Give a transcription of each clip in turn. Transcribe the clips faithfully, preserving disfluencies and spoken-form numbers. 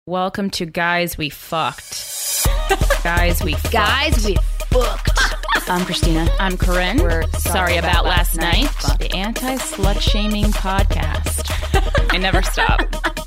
Welcome to Guys We Fucked. Guys We Fucked. Guys We Fucked. I'm Christina. I'm Corinne. We're sorry, sorry about, about last last night. night. The anti-slut shaming podcast. I never stop.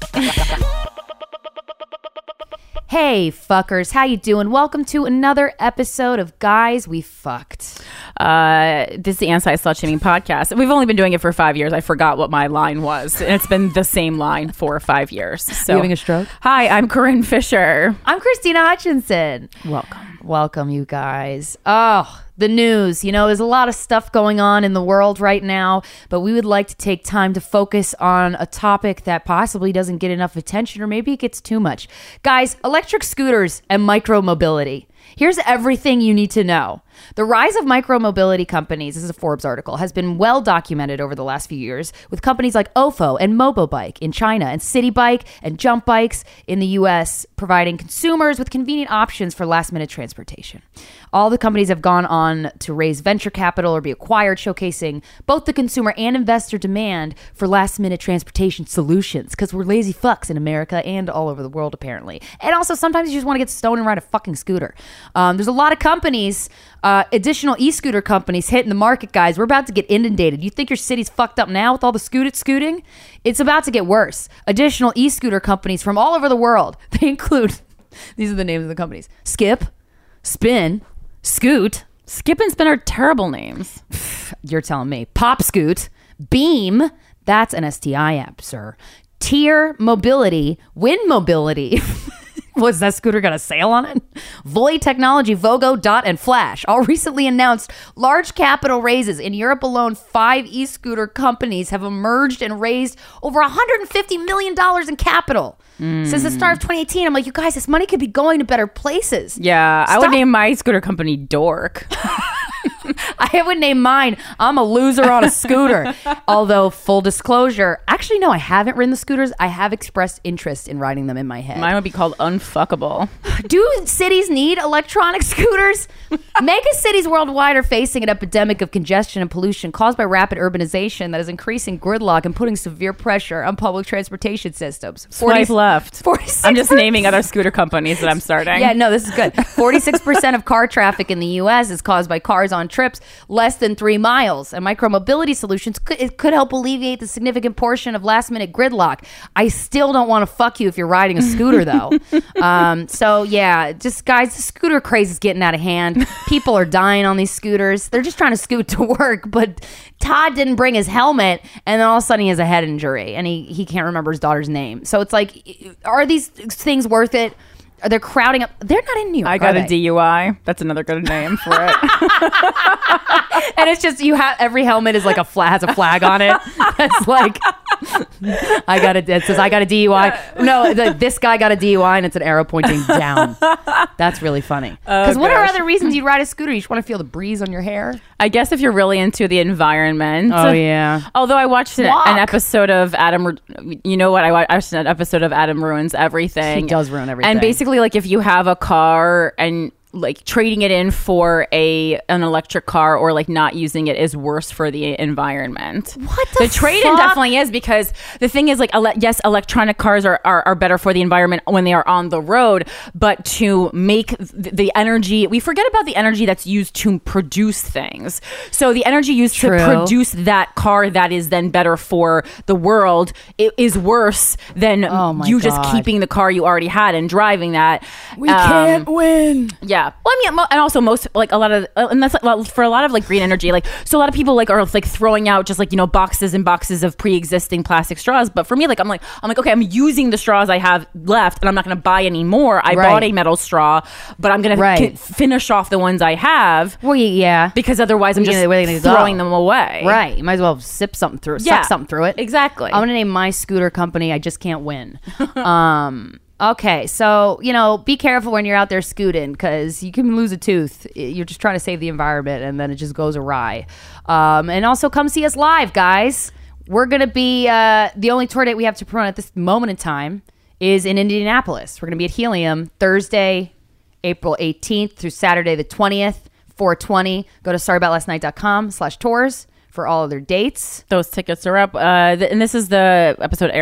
Hey, fuckers. How you doing? Welcome to another episode of Guys We Fucked. Uh, this is the anti-slut shaming podcast. We've only been doing it for five years. I forgot what my line was. And it's been the same line for five years. So, you having a stroke? Hi, I'm Corinne Fisher. I'm Christina Hutchinson. Welcome. Welcome, you guys. Oh, the news. You know, there's a lot of stuff going on in the world right now, but we would like to take time to focus on a topic that possibly doesn't get enough attention, or maybe it gets too much. Guys, electric scooters and micromobility. Here's everything you need to know. The rise of micromobility companies, this is a Forbes article, has been well documented over the last few years with companies like Ofo and Mobobike in China and City Bike and Jump Bikes in the U S, providing consumers with convenient options for last-minute transportation. All the companies have gone on to raise venture capital or be acquired, showcasing both the consumer and investor demand for last-minute transportation solutions, because we're lazy fucks in America and all over the world, apparently. And also, sometimes you just want to get stoned and ride a fucking scooter. Um, there's a lot of companies, uh, additional e-scooter companies hitting the market, guys. We're about to get inundated. You think your city's fucked up now with all the scooted scooting? It's about to get worse. Additional e-scooter companies from all over the world. They include, these are the names of the companies: Skip, Spin, Scoot. Skip and Spin are terrible names. You're telling me. Pop Scoot, Beam, that's an S T I app, sir. Tier Mobility, Win Mobility. Was that scooter got a sale on it? Voy Technology, Vogo, Dot, and Flash all recently announced large capital raises. In Europe alone, five e-scooter companies have emerged and raised over one hundred fifty million dollars in capital. Mm. Since the start of twenty eighteen, I'm like, you guys, this money could be going to better places. Yeah, Stop. I would name my scooter company Dork. I would name mine I'm a loser on a scooter. Although, full disclosure, actually, no, I haven't ridden the scooters. I have expressed interest in riding them in my head. Mine would be called Unfuckable. Do cities need electronic scooters? Mega cities worldwide are facing an epidemic of congestion and pollution caused by rapid urbanization that is increasing gridlock and putting severe pressure on public transportation systems. Swipe left. forty-six I'm just naming other scooter companies that I'm starting. Yeah, no, this is good. forty-six percent of car traffic in the U S is caused by cars on trips less than three miles. And micromobility solutions could, it could help alleviate the significant portion of last minute gridlock. I still don't want to fuck you if you're riding a scooter, though. um, so, yeah, just guys, the scooter craze is getting out of hand. People are dying on these scooters. They're just trying to scoot to work. But Todd didn't bring his helmet, and then all of a sudden he has a head injury, and he, he can't remember his daughter's name. So it's like, are these things worth it? Are they crowding up? They're not in New York. I got a D U I. That's another good name for it. And it's just, you have, every helmet is like a flag, has a flag on it. It's like, I got a, it says I got a D U I. No, the, this guy got a D U I, and it's an arrow pointing down. That's really funny. Because oh, what are other reasons you'd ride a scooter? You just want to feel the breeze on your hair? I guess if you're really into the environment. Oh, yeah. Although I watched an, an episode of Adam, you know what? I watched an episode of Adam Ruins Everything. He does ruin everything. And basically, like, if you have a car and like trading it in for a an electric car, or like not using it, is worse for the environment. What the, the trade-in definitely is, because the thing is, like, ele- yes, electronic cars are, are are better for the environment when they are on the road, but to make th- the energy, we forget about the energy that's used to produce things. So the energy used True. to produce that car that is then better for the world, it is worse than oh my you God. just keeping the car you already had and driving that. We um, can't win. Yeah. Well, I mean, and also most, like, a lot of, and that's like, for a lot of like green energy, like, so a lot of people like are like throwing out just like, you know, boxes and boxes of pre-existing plastic straws. But for me, like, I'm like, I'm like, okay, I'm using the straws I have left, and I'm not going to buy any more. I right. bought a metal straw, but I'm going right. to finish off the ones I have. Well, yeah. Because otherwise I'm just gonna, throwing go? them away. Right. You might as well sip something through it, yeah. suck something through it. Exactly. I'm going to name my scooter company I Just Can't Win. um... Okay, so, you know, be careful when you're out there scooting, because you can lose a tooth. You're just trying to save the environment, and then it just goes awry. Um, and also, come see us live, guys. We're going to be, uh, the only tour date we have to promote at this moment in time is in Indianapolis. We're going to be at Helium Thursday, April eighteenth through Saturday the twentieth, four twenty. Go to sorryboutlastnight.com slash tours for all of their dates. Those tickets are up. Uh, th- and this is the episode airing on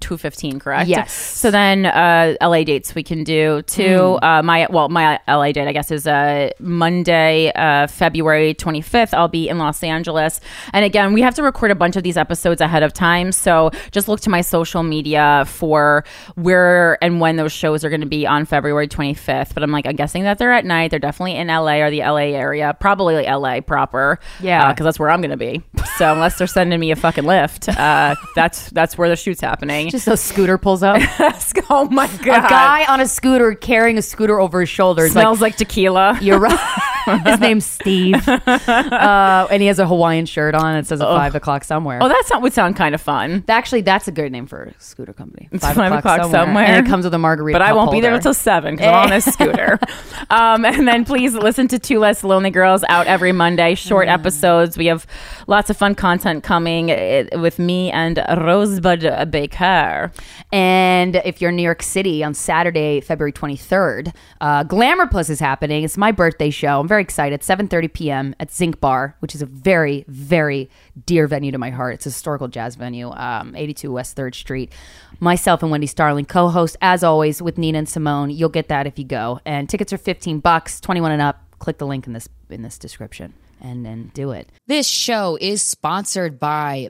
two fifteen, correct? Yes. So then uh, L A dates we can do too. Mm. Uh, my well, my L A date I guess is uh, Monday, uh, February twenty-fifth. I'll be in Los Angeles, and again we have to record a bunch of these episodes ahead of time. So just look to my social media for where and when those shows are going to be on February twenty-fifth. But I'm like, I'm guessing that they're at night. They're definitely in L A or the L A area, probably like L A proper. Yeah, because uh, that's where I'm going to be. So unless they're sending me a fucking lift, uh, that's that's where the shoot's happening. Just a scooter pulls up. Oh my god! A guy on a scooter carrying a scooter over his shoulders. Smells like, like tequila. You're right. His name's Steve, uh, and he has a Hawaiian shirt on. It says at five o'clock somewhere. Oh, that sound, would sound kind of fun. Actually, that's a good name for a scooter company. Five, five o'clock, o'clock somewhere. somewhere, and it comes with a margarita. But I won't holder. be there until seven because I'm on a scooter. Um, and then please listen to Two Less Lonely Girls out every Monday. Short mm. episodes. We have lots of fun content coming uh, with me and Rosebud Baker. And if you're in New York City on Saturday, February twenty-third, uh, Glamour Plus is happening. It's my birthday show. I'm very excited. seven thirty p.m. at Zinc Bar, which is a very, very dear venue to my heart. It's a historical jazz venue, um, eighty-two West third Street. Myself and Wendy Starling co-host, as always, with Nina and Simone. You'll get that if you go. And tickets are fifteen bucks, twenty-one and up. Click the link in this in this description and then do it. This show is sponsored by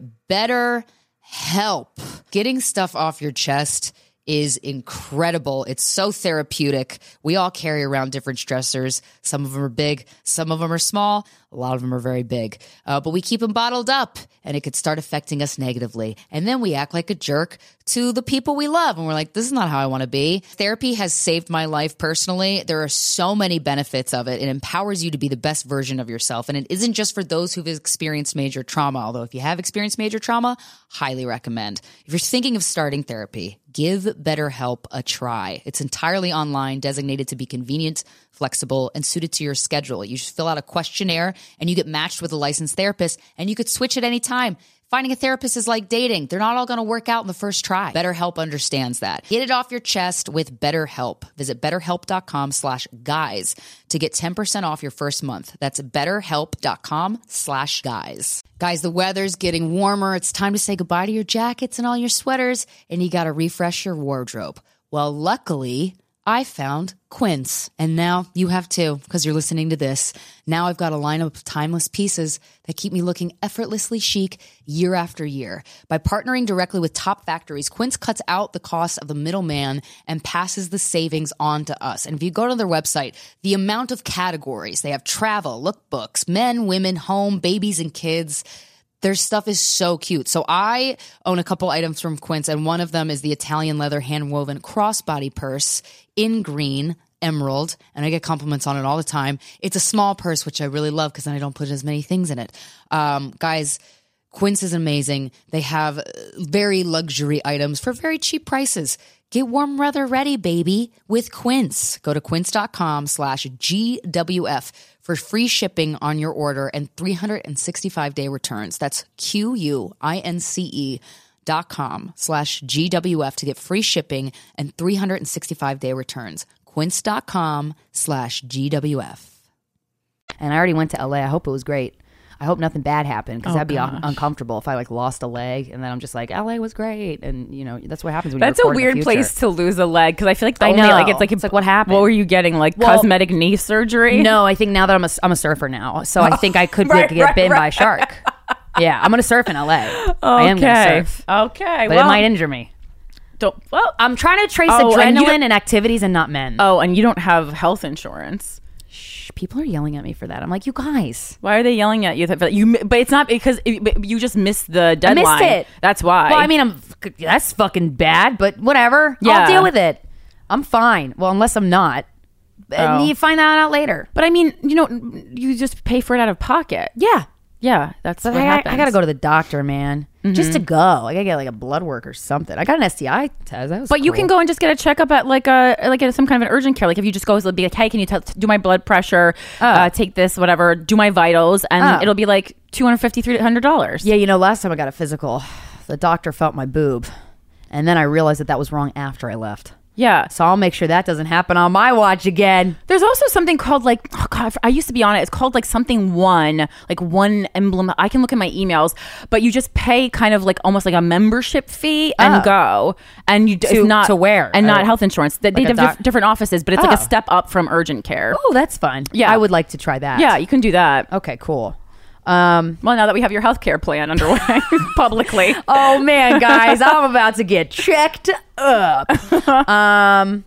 BetterHelp. Getting stuff off your chest is incredible. It's so therapeutic. We all carry around different stressors. Some of them are big, some of them are small, a lot of them are very big. Uh, but we keep them bottled up, and it could start affecting us negatively. And then we act like a jerk to the people we love, and we're like, this is not how I want to be. Therapy has saved my life personally. There are so many benefits of it. It empowers you to be the best version of yourself, and it isn't just for those who've experienced major trauma, although if you have experienced major trauma, highly recommend. If you're thinking of starting therapy, give BetterHelp a try. It's entirely online, designated to be convenient, flexible, and suited to your schedule. You just fill out a questionnaire and you get matched with a licensed therapist, and you could switch at any time. Finding a therapist is like dating. They're not all going to work out in the first try. BetterHelp understands that. Get it off your chest with BetterHelp. Visit betterhelp.com slash guys to get ten percent off your first month. That's betterhelp.com slash guys. Guys, the weather's getting warmer. It's time to say goodbye to your jackets and all your sweaters, and you got to refresh your wardrobe. Well, luckily, I found Quince, and now you have too, because you're listening to this. Now I've got a lineup of timeless pieces that keep me looking effortlessly chic year after year. By partnering directly with top factories, Quince cuts out the cost of the middleman and passes the savings on to us. And if you go to their website, the amount of categories, they have travel, lookbooks, men, women, home, babies, and kids. Their stuff is so cute. So I own a couple items from Quince, and one of them is the Italian leather hand-woven crossbody purse in green, emerald, and I get compliments on it all the time. It's a small purse, which I really love because then I don't put as many things in it. Um, guys, Quince is amazing. They have very luxury items for very cheap prices. Get warm weather ready, baby, with Quince. Go to quince.com slash GWF for free shipping on your order and three hundred sixty-five day returns. That's Q-U-I-N-C-E dot com slash GWF to get free shipping and three hundred sixty-five day returns. Quince.com slash GWF. And I already went to L A. I hope it was great. I hope nothing bad happened, because oh, that'd be gosh. un- uncomfortable if I like lost a leg and then I'm just like, L A was great, and you know that's what happens when that's you a weird in the place to lose a leg, because I feel like the I only, know like it's like it's like what happened. What were you getting, like well, cosmetic knee surgery? No, I think now that I'm a I'm a surfer now, so I think I could right, get, get right, bitten right. by a shark. Yeah, I'm gonna surf in L A. Okay. I am gonna surf. Okay, but well, it might injure me. Don't. Well, I'm trying to trace oh, adrenaline and, and activities and not men. Oh, and you don't have health insurance. People are yelling at me for that. I'm like, you guys. Why are they yelling at you? That you, but it's not because it, you just missed the deadline. I missed it. That's why. Well, I mean, I'm that's fucking bad, but whatever. Yeah. I'll deal with it. I'm fine. Well, unless I'm not. And Oh. you find that out later. But I mean, you know, you just pay for it out of pocket. Yeah. Yeah, that's But what I, happens. I gotta go to the doctor, man. Mm-hmm. Just to go. I gotta get like a blood work or something. I got an S T I test. That was But you cool. can go and just get a checkup at like a like at some kind of an urgent care. Like if you just go, it'll be like, hey, can you t- do my blood pressure? Oh. Uh, take this, whatever. Do my vitals, and Oh. it'll be like two hundred fifty, three hundred dollars. Yeah, you know, last time I got a physical, the doctor felt my boob, and then I realized that that was wrong after I left. Yeah. So I'll make sure that doesn't happen on my watch again. There's also something called like, oh God, I used to be on it. It's called like something one, like one emblem. I can look at my emails, but you just pay kind of like almost like a membership fee and Oh. go. And you, To- it's not to where? And not Uh, health insurance. They, they like a have doc- diff- different offices, but it's like Oh. a step up from urgent care. Oh, that's fun. Yeah. I would like to try that. Yeah, you can do that. Okay, cool. Um, Well, now that we have your healthcare plan underway publicly. oh man, guys, I'm about to get checked up. Um,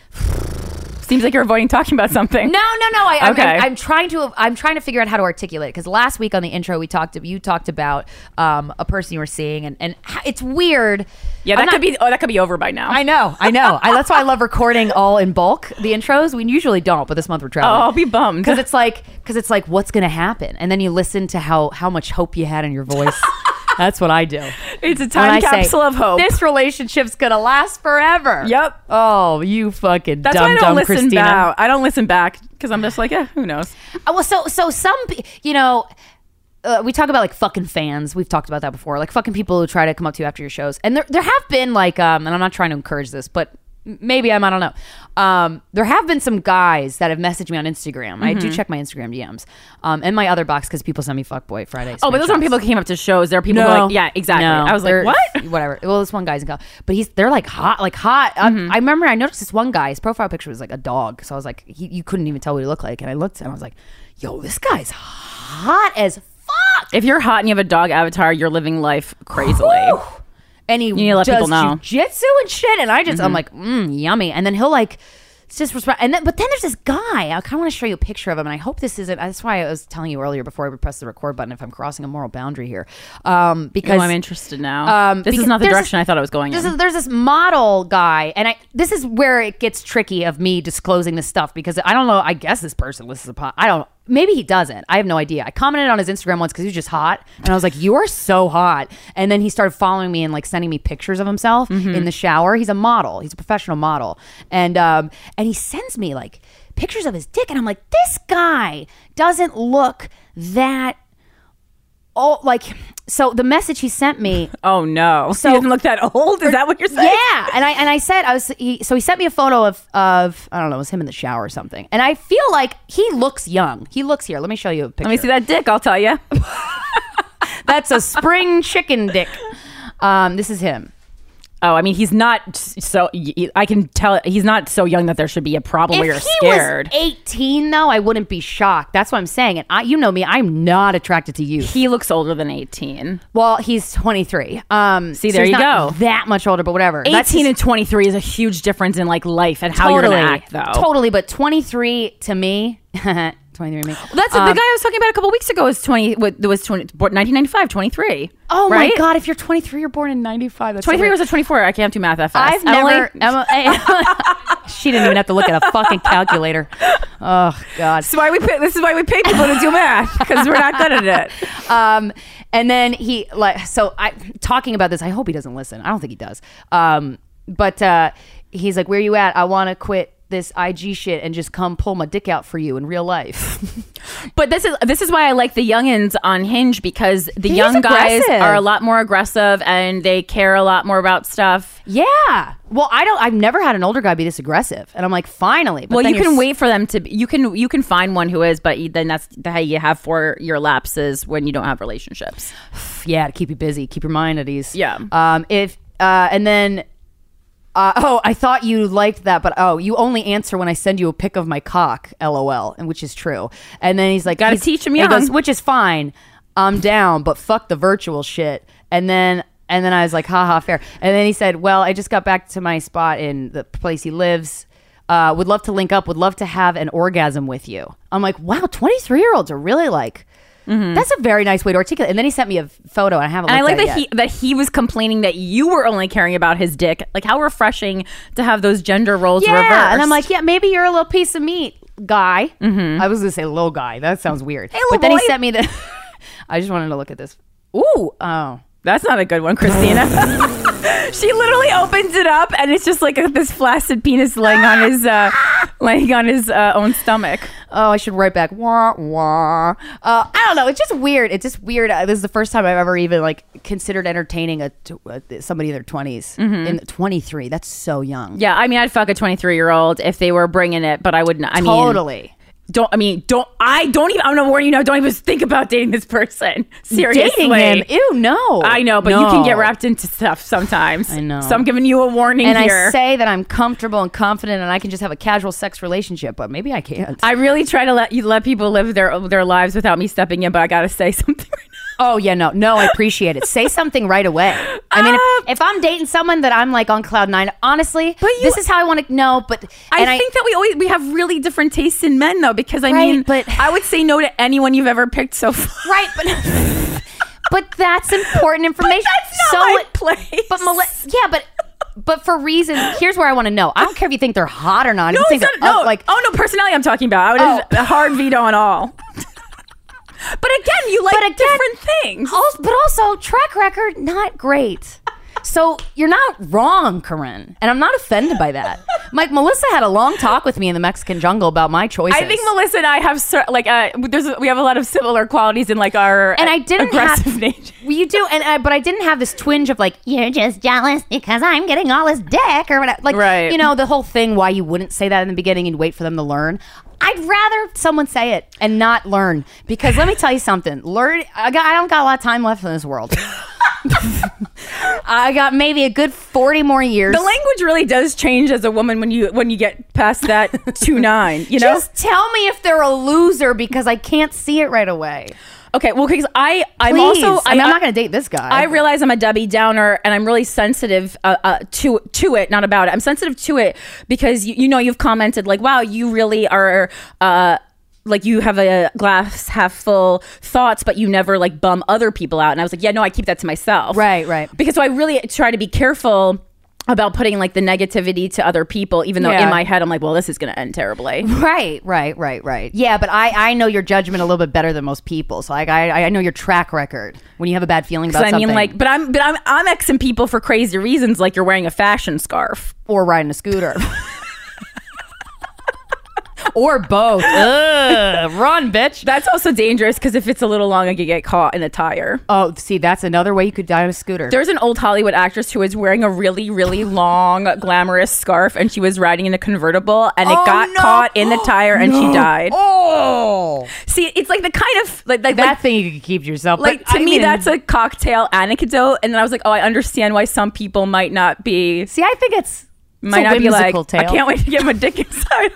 Seems like you're avoiding talking about something. no, no, no. I, I'm, Okay. I'm, I'm trying to. I'm trying to figure out how to articulate because last week on the intro we talked. You talked about um, a person you were seeing, and and it's weird. Yeah, I'm that not- could be. Oh, that could be over by now. I know, I know. I, that's why I love recording all in bulk. The intros we usually don't, but this month we're Oh, traveling. I'll be bummed. because it's like because it's like what's gonna happen, and then you listen to how how much hope you had in your voice. That's what I do. It's a When time I say, capsule of hope. This relationship's gonna last forever. Yep. Oh, you fucking That's dumb why I don't dumb listen Christina. back. I don't listen back because I'm just like, yeah, who knows? Uh, well, so so some pe- you know. Uh, we talk about like fucking fans. We've talked about that before. Like fucking people who try to come up to you after your shows. And there there have been like um and I'm not trying to encourage this, but m- maybe I'm I don't know. Um there have been some guys that have messaged me on Instagram. I do check my Instagram D Ms. Um and my other box cuz people send me fuckboy Fridays. Oh, but those aren't people who came up to shows. There are people who are like, yeah, exactly. No, I was they're- like, what? Whatever. Well, this one guy's go, but he's they're like hot, like hot. I- Mm-hmm. I remember I noticed this one guy. His profile picture was like a dog, so I was like, he, you couldn't even tell what he looked like. And I looked at him, I was like, yo, this guy's hot as fuck. If you're hot and you have a dog avatar, you're living life crazily. Whew. And he need to let does people know. jujitsu and shit, and I just I'm like, mm, yummy. And then he'll like. It's just respond. And then, but then there's this guy. I kind of want to show you a picture of him, and I hope this isn't. That's why I was telling you earlier before I would press the record button if I'm crossing a moral boundary here, um, because Oh, I'm interested now. Um, this is because not the there's direction this- I thought I was going This in. is, there's this model guy, and I. This is where it gets tricky of me disclosing this stuff because I don't know. I guess this person listens to pod. I don't. Maybe he doesn't. I have no idea. I commented on his Instagram once because he was just hot, and I was like, "You are so hot." And then he started following me and like sending me pictures of himself in the shower. He's a model. He's a professional model, and um, and he sends me like pictures of his dick, and I'm like, "This guy doesn't look that." Oh, like so. The message he sent me. Oh no! So- he doesn't look that old. Is that what you're saying? Yeah, and I and I said I was he, so he sent me a photo of of I don't know, it was him in the shower or something, and I feel like he looks young. He looks here. Let me show you a picture. Let me see that dick. I'll tell you. That's a spring chicken dick. Um, this is him. Oh, I mean, he's not so. I can tell he's not so young that there should be a problem If where you're he scared. was eighteen, though, I wouldn't be shocked. That's what I'm saying. And I, you know me, I'm not attracted to youth. He looks older than eighteen. Well, he's twenty-three. Um, See, so there he's you not go. That much older, but whatever. That's eighteen just- and twenty-three is a huge difference in like life and how totally, you're gonna act, though. Totally, but twenty-three to me, twenty-three to me. That's um, the guy I was talking about a couple weeks ago. Was twenty? What was twenty? nineteen ninety-five, twenty-three. Oh right? my god! If you're twenty-three, you're born in ninety-five. That's so twenty-three weird. was a twenty-four. I can't do math that fast. I've never. Emily? Emma, she didn't even have to look at a fucking calculator. Oh god. This is why we pay, this is why we pay people to do math because we're not good at it. Um, and then he like so I talking about this. I hope he doesn't listen. I don't think he does. Um, but uh, he's like, "Where you at? I want to quit this I G shit and just come pull my dick out for you in real life." But this is this is why I like the youngins on Hinge because the He's young guys aggressive. are a lot more aggressive and they care a lot more about stuff. Yeah. Well, I don't. I've never had an older guy be this aggressive, and I'm like, finally. But Well, then you can you're s- wait for them to. Be, you can you can find one who is, but you, then that's how you have four year lapses when you don't have relationships. Yeah, to keep you busy, keep your mind at ease. Yeah. Um. If uh, and then. Uh, oh, I thought you liked that, but oh, you only answer when I send you a pic of my cock, lol, and which is true. And then he's like, Gotta he's- teach him and he goes, young. which is fine. I'm down, but fuck the virtual shit. And then and then I was like, haha, fair. And then he said, well, I just got back to my spot in the place he lives. Uh, would love to link up. Would love to have an orgasm with you. I'm like, wow, twenty-three year olds are really like. That's a very nice way to articulate. And then he sent me a photo, and I haven't. And I looked like at that it yet. he that he was complaining that you were only caring about his dick. Like how refreshing to have those gender roles Yeah, reversed. and I'm like, yeah, maybe you're a little piece of meat, guy. Mm-hmm. I was gonna say little guy. That sounds weird. little but then boy. he sent me the. I just wanted to look at this. Ooh, oh, that's not a good one, Christina. She literally opens it up, and it's just like a, this flaccid penis laying on his uh, laying on his uh, own stomach. Oh, I should write back. Wah, wah. Uh, I don't know. It's just weird. It's just weird. Uh, This is the first time I've ever even like considered entertaining a t- uh, somebody in their twenties. In twenty-three, that's so young. Yeah, I mean, I'd fuck a twenty-three year old if they were bringing it, but I wouldn't. I mean, Totally. Don't I mean? Don't I? Don't even. I'm gonna warn you now. Don't even think about dating this person. Seriously, Dating him? Ew, no. I know, but No. you can get wrapped into stuff sometimes. I know. So I'm giving you a warning And here. I say that I'm comfortable and confident, and I can just have a casual sex relationship, but maybe I can't. I really try to let you let people live their their lives without me stepping in, but I gotta say something right now. Oh, yeah, no. No, I appreciate it. Say something right away. I mean, Uh, if, if I'm dating someone that I'm like on cloud nine, honestly, But you- this is how I want to know. But I and think that we always we have really different tastes in men, though, because I Right, mean, but- I would say no to anyone you've ever picked so far. Right, but but that's important information. That's not so my place. But Mel- yeah, but but for reasons. Here's where I want to know. I don't care if you think they're hot or not. If No, you think it's they're not, no, up, like oh no, personality I'm talking about. I would Oh. a hard veto on all. But again, you like But again- different things. also, but also track record not great. So you're not wrong, Corinne, and I'm not offended by that. Mike, Melissa had a long talk with me in the Mexican jungle about my choices. I think Melissa and I have cer- like uh, there's we have a lot of similar qualities in like our and I didn't aggressive have nature. Well, you do, and I, but I didn't have this twinge of like you're just jealous because I'm getting all this dick or whatever. Like, Right. you know, the whole thing why you wouldn't say that in the beginning and wait for them to learn. I'd rather someone say it and not learn, because let me tell you something. Learn. I got. I don't got a lot of time left in this world. I got maybe a good forty more years. The language really does change as a woman when you when you get past that two nine. You know. Just tell me if they're a loser, because I can't see it right away. Okay, well, because I I'm Please. also I mean, I'm not going to date this guy. I realize I'm a Debbie Downer, and I'm really sensitive uh, uh, to to it, not about it. I'm sensitive to it because you, you know you've commented like, "Wow, you really are." Uh, like you have a glass half full thoughts, but you never like bum other people out. And I was like, yeah, no, I keep that to myself. Right, right. Because so I really try to be careful about putting like the negativity to other people, even though Yeah. in my head I'm like, well, this is going to end terribly. Right, right, right, right. Yeah, but I, I know your judgment a little bit better than most people. So like I I know your track record when you have a bad feeling about So I something. mean, like, but I'm but I'm I'm Xing people for crazy reasons, like you're wearing a fashion scarf. or riding a scooter. Or both. Ugh, run, bitch. That's also dangerous because if it's a little long, I could get caught in a tire. Oh, see, that's another way you could die on a scooter. There's an old Hollywood actress who was wearing a really, really long, glamorous scarf, and she was riding in a convertible, and it Oh, got no. caught in the tire, and she died. Oh, See, it's like the kind of like like that like, thing you could keep to yourself. like But, to I me, mean, that's a cocktail anecdote, and then I was like, oh, I understand why some people might not be See, I think it's, it's might a not be like, whimsical tale. I can't wait to get my dick inside.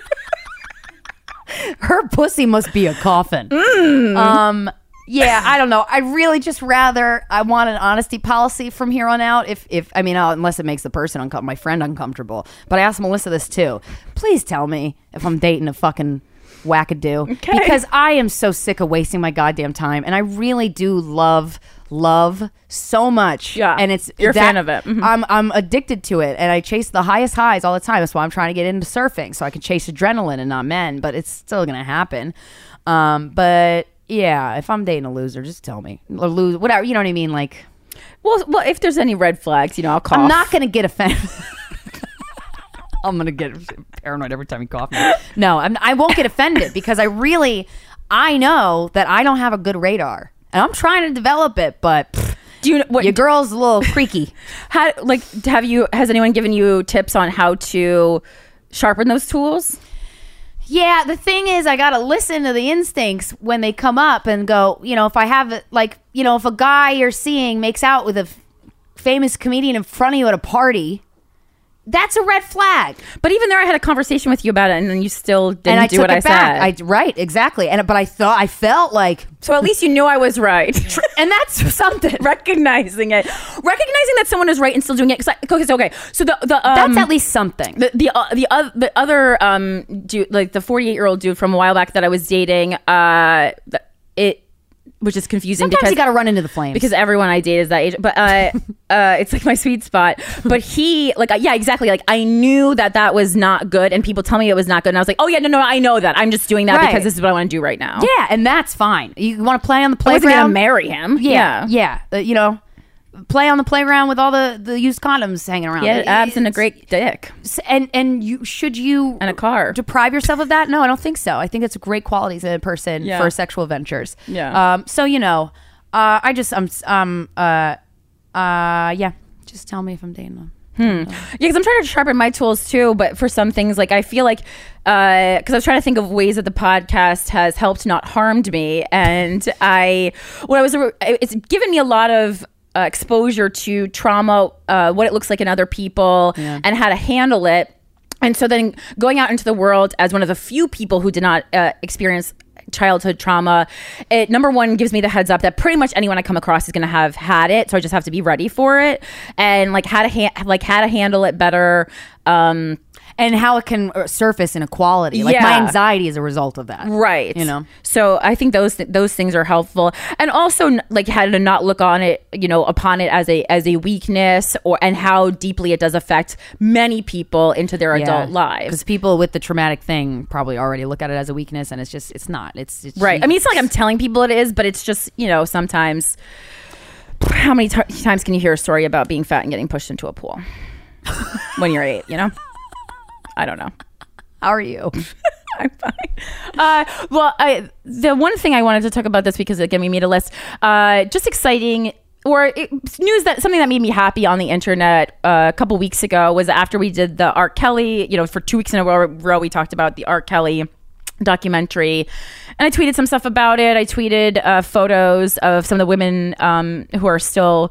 Her pussy must be a coffin. Mm. Um, yeah, I don't know. I really just rather I want an honesty policy from here on out. If if I mean, uh, unless it makes the person uncomfortable, my friend uncomfortable. But I asked Melissa this too. Please tell me if I'm dating a fucking wackadoo, Okay. because I am so sick of wasting my goddamn time, and I really do love love so much. Yeah, and it's you're a that- fan of it. Mhm. I'm I'm addicted to it, and I chase the highest highs all the time. That's why I'm trying to get into surfing, so I can chase adrenaline and not men. But it's still gonna happen. Um, but yeah, if I'm dating a loser, just tell me or lose whatever. You know what I mean? Like, well, well, if there's any red flags, you know, I'll cough. I'm not gonna get offended. I'm gonna get paranoid every time you cough. Me. No, I'm, I won't get offended because I really, I know that I don't have a good radar, and I'm trying to develop it. But pff, Do you what? your girl's a little freaky. How, like, have you? Has anyone given you tips on how to sharpen those tools? Yeah, the thing is, I gotta listen to the instincts when they come up and go. You know, if I have like, you know, if a guy you're seeing makes out with a f- famous comedian in front of you at a party, that's a red flag. But even there, I had a conversation with you about it, and then you still didn't And I do took what it I back. said. I, right, exactly. And but I thought I felt like, so at least you knew I was right. and that's something. Recognizing it, recognizing that someone is right and still doing it. Cause I, okay, so okay, so the the um, That's at least something. the the uh, the, uh, the other um dude, like the forty-eight year old dude from a while back that I was dating, uh, th- it which is confusing Sometimes because you got to run into the flames. because everyone I date is that age, but uh, uh, it's like my sweet spot. But he, like, uh, yeah, exactly. Like, I knew that that was not good, and people tell me it was not good, and I was like, oh yeah, no, no, I know that. I'm just doing that Right. because this is what I want to do right now. yeah, and that's fine. You want to play on the I wasn't playground? gonna marry him. Yeah, Yeah, yeah. Uh, you know, play on the playground with all the, the used condoms hanging around. Yeah, It- abs and a it's- great dick And and you should you and a car. deprive yourself of that? No, I don't think so. I think it's great qualities in a person Yeah. for sexual ventures. Yeah. Um. So you know, uh, I just um um uh uh yeah. Just tell me if I'm dating them. Hmm. Yeah, because I'm trying to sharpen my tools too, but for some things, like I feel like, because I was trying to think of ways that the podcast has helped, not harmed me, and I, when I was, it's given me a lot of uh, exposure to trauma, uh, what it looks like in other people, Yeah. and how to handle it. And so then going out into the world as one of the few people who did not uh, experience childhood trauma, it number one gives me the heads up that pretty much anyone I come across is going to have had it, so I just have to be ready for it and like how to ha- like how to handle it better. Um, And how it can uh, surface inequality. Like Yeah. my anxiety is a result of that. right, You know? So I think those th- those things are helpful, and also n- like how to not look on it, you know, upon it as a as a weakness, or and how deeply it does affect many people into their adult lives. Because people with the traumatic thing probably already look at it as a weakness, and it's just it's not. It's, it's Right. I mean, it's not like I'm telling people it is, but it's just, you know, sometimes. How many t- times can you hear a story about being fat and getting pushed into a pool when you're eight? You know, I don't know. How are you? I'm fine. Uh, well, I, the one thing I wanted to talk about this week, because again, we made a list. Uh, just exciting. Or it, news that something that made me happy on the internet uh, a couple weeks ago was after we did the R. Kelly. You know, for two weeks in a row, row we talked about the R. Kelly documentary, and I tweeted some stuff about it. I tweeted uh, photos of some of the women um, who are still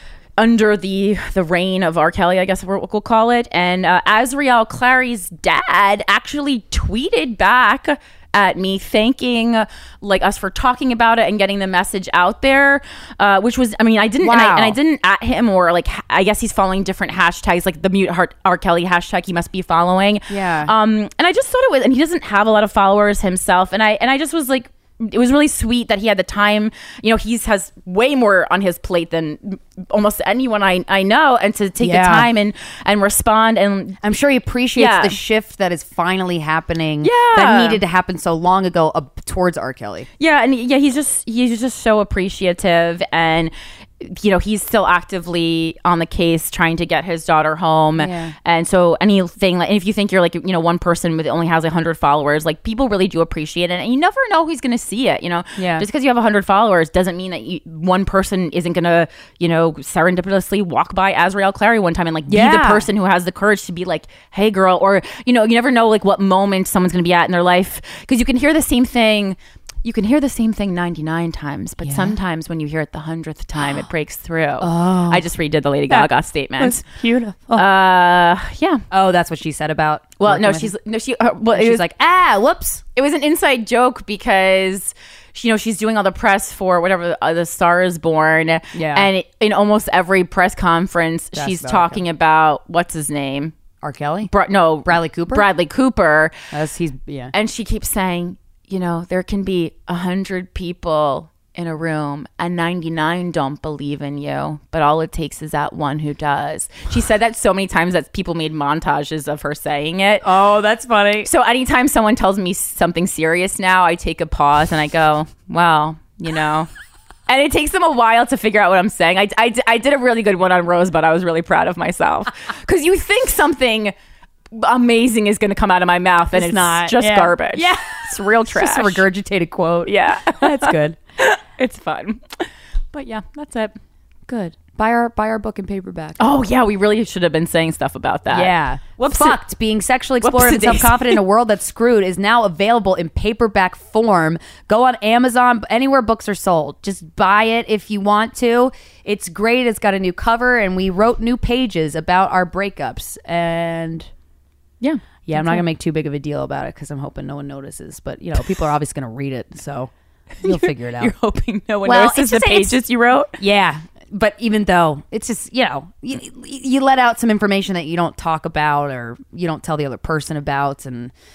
under the the reign of R. Kelly, I guess we'll, we'll call it. And uh, Azriel Clary's dad actually tweeted back at me thanking like us for talking about it and getting the message out there, uh, which was, I mean, I didn't, and, I, Wow. and I didn't at him, or like, I guess he's following different hashtags, like the mute R. R. Kelly hashtag he must be following. Yeah. Um, and I just thought it was, and he doesn't have a lot of followers himself. And I, and I just was like, it was really sweet that he had the time. You know, he's has way more on his plate than almost anyone I, I know, and to take Yeah. the time and and respond. And I'm sure he appreciates Yeah. the shift that is finally happening. Yeah. That needed to happen so long ago uh, towards R. Kelly. yeah, and yeah, he's just he's just so appreciative, and you know, he's still actively on the case trying to get his daughter home. Yeah. And so anything like, and if you think you're like, you know, one person with only has a hundred followers, like people really do appreciate it, and you never know who's going to see it. You know, Yeah. just because you have a hundred followers doesn't mean that you, one person isn't going to, you know, serendipitously walk by Azriel Clary one time and like be the Yeah. person who has the courage to be like, hey girl, or, you know, you never know like what moment someone's going to be at in their life, because you can hear the same thing. You can hear the same thing ninety-nine times, but sometimes when you hear it the hundredth time, it breaks through. Oh. I just redid the Lady Gaga statement. Beautiful. Uh, yeah. Oh, that's what she said about. Well, working no, with she's him? no, she. Uh, well, it She's was like, ah, whoops. it was an inside joke because, you know, she's doing all the press for whatever uh, the Star is Born. Yeah. And in almost every press conference, That's she's about talking about what's his name. R. Kelly. Bra- no, Bradley Cooper? Bradley Cooper. As he's yeah. And she keeps saying, you know, there can be a hundred people in a room and ninety-nine don't believe in you, but all it takes is that one who does. She said that so many times that people made montages of her saying it. Oh, that's funny. So anytime someone tells me something serious now, I take a pause and I go, well, you know. And it takes them a while to figure out what I'm saying. I, I, I did a really good one on Rosebud. I was really proud of myself. Because you think something amazing is going to come out of my mouth, and It's it's, not. just Yeah. garbage. Yeah. It's real trash. Just a regurgitated quote. Yeah. That's good. It's fun. But yeah, that's it. Good. Buy our buy our book in paperback. Oh, yeah, we really should have been saying stuff about that. Yeah. Whoops. Fucked. Being sexually explored and Whoopsie-daisy. self-confident in a world that's screwed is now available in paperback form. Go on Amazon, anywhere books are sold. Just buy it if you want to. It's great. It's got a new cover, and we wrote new pages about our breakups. And Yeah. yeah, I'm not gonna make too big of a deal about it because I'm hoping no one notices. But you know, people are obviously gonna read it, so you'll figure it out. You're hoping no one Well, notices it's the just- it's- pages you wrote? Yeah, but even though it's just, you know, you, you let out some information that you don't talk about or you don't tell the other person about, and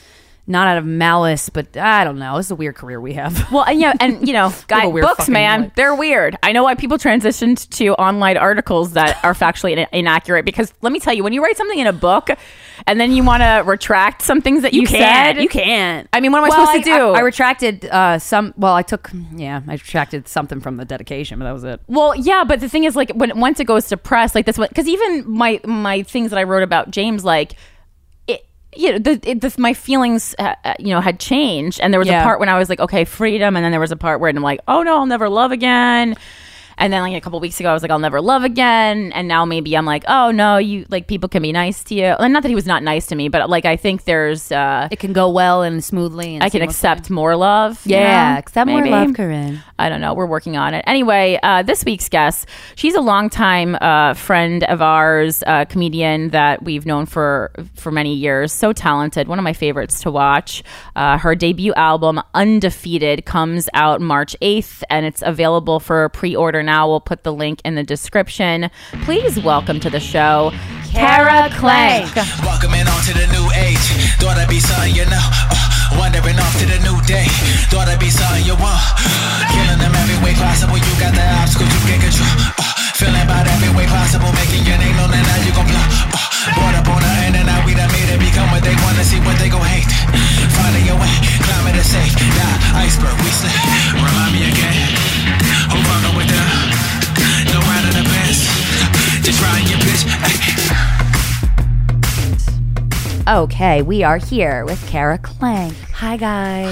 not out of malice, but I don't know. It's a weird career we have. Well, and yeah, and you know, guy weird books, fucking man, life. they're weird. I know why people transitioned to online articles that are factually in- inaccurate. Because let me tell you, when you write something in a book, and then you want to retract some things that you, You can't. said, You can't. I mean, what am I Well, supposed to I, do? I, I retracted uh, some. Well, I took. Yeah, I retracted something from the dedication, but that was it. Well, yeah, but the thing is, like, when once it goes to press, like this one, because even my my things that I wrote about James, like, it, you know, the, it, the my feelings, uh, uh, you know, had changed, and there was Yeah. a part when I was like, okay, freedom, and then there was a part where I'm like, oh no, I'll never love again. And then like a couple weeks ago, I was like, I'll never love again. And now maybe I'm like, oh no, you like people can be nice to you. And not that he was not nice to me, but like I think there's, uh, It can go well and smoothly. And I can seamlessly. accept more love. you Yeah, know, accept more maybe. love, Corinne. I don't know. We're working on it. Anyway, uh, this week's guest, she's a longtime uh, friend of ours, uh, comedian that we've known for for many years. So talented. One of my favorites to watch. Uh, her debut album, Undefeated, comes out March eighth, and it's available for pre-order now. We'll put the link in the description. Please welcome to the show, Kara Klenk. Welcoming on to the new age. Thought I'd be something you know. Uh, wandering off to the new day. Thought I'd be something you want. Killing them every way possible. You got the obstacles you can control. Uh, feeling about every way possible. Making your name known and now you gon' blow. Uh, brought up on the end and now we done made it become what they wanna see, what they gon' hate. Finding your way, climbing the safe. Yeah, iceberg, we slip. Remind me again. Who fucking with them? No out of the best. Just riding your bitch. Okay, we are here with Kara Klenk. Hi guys.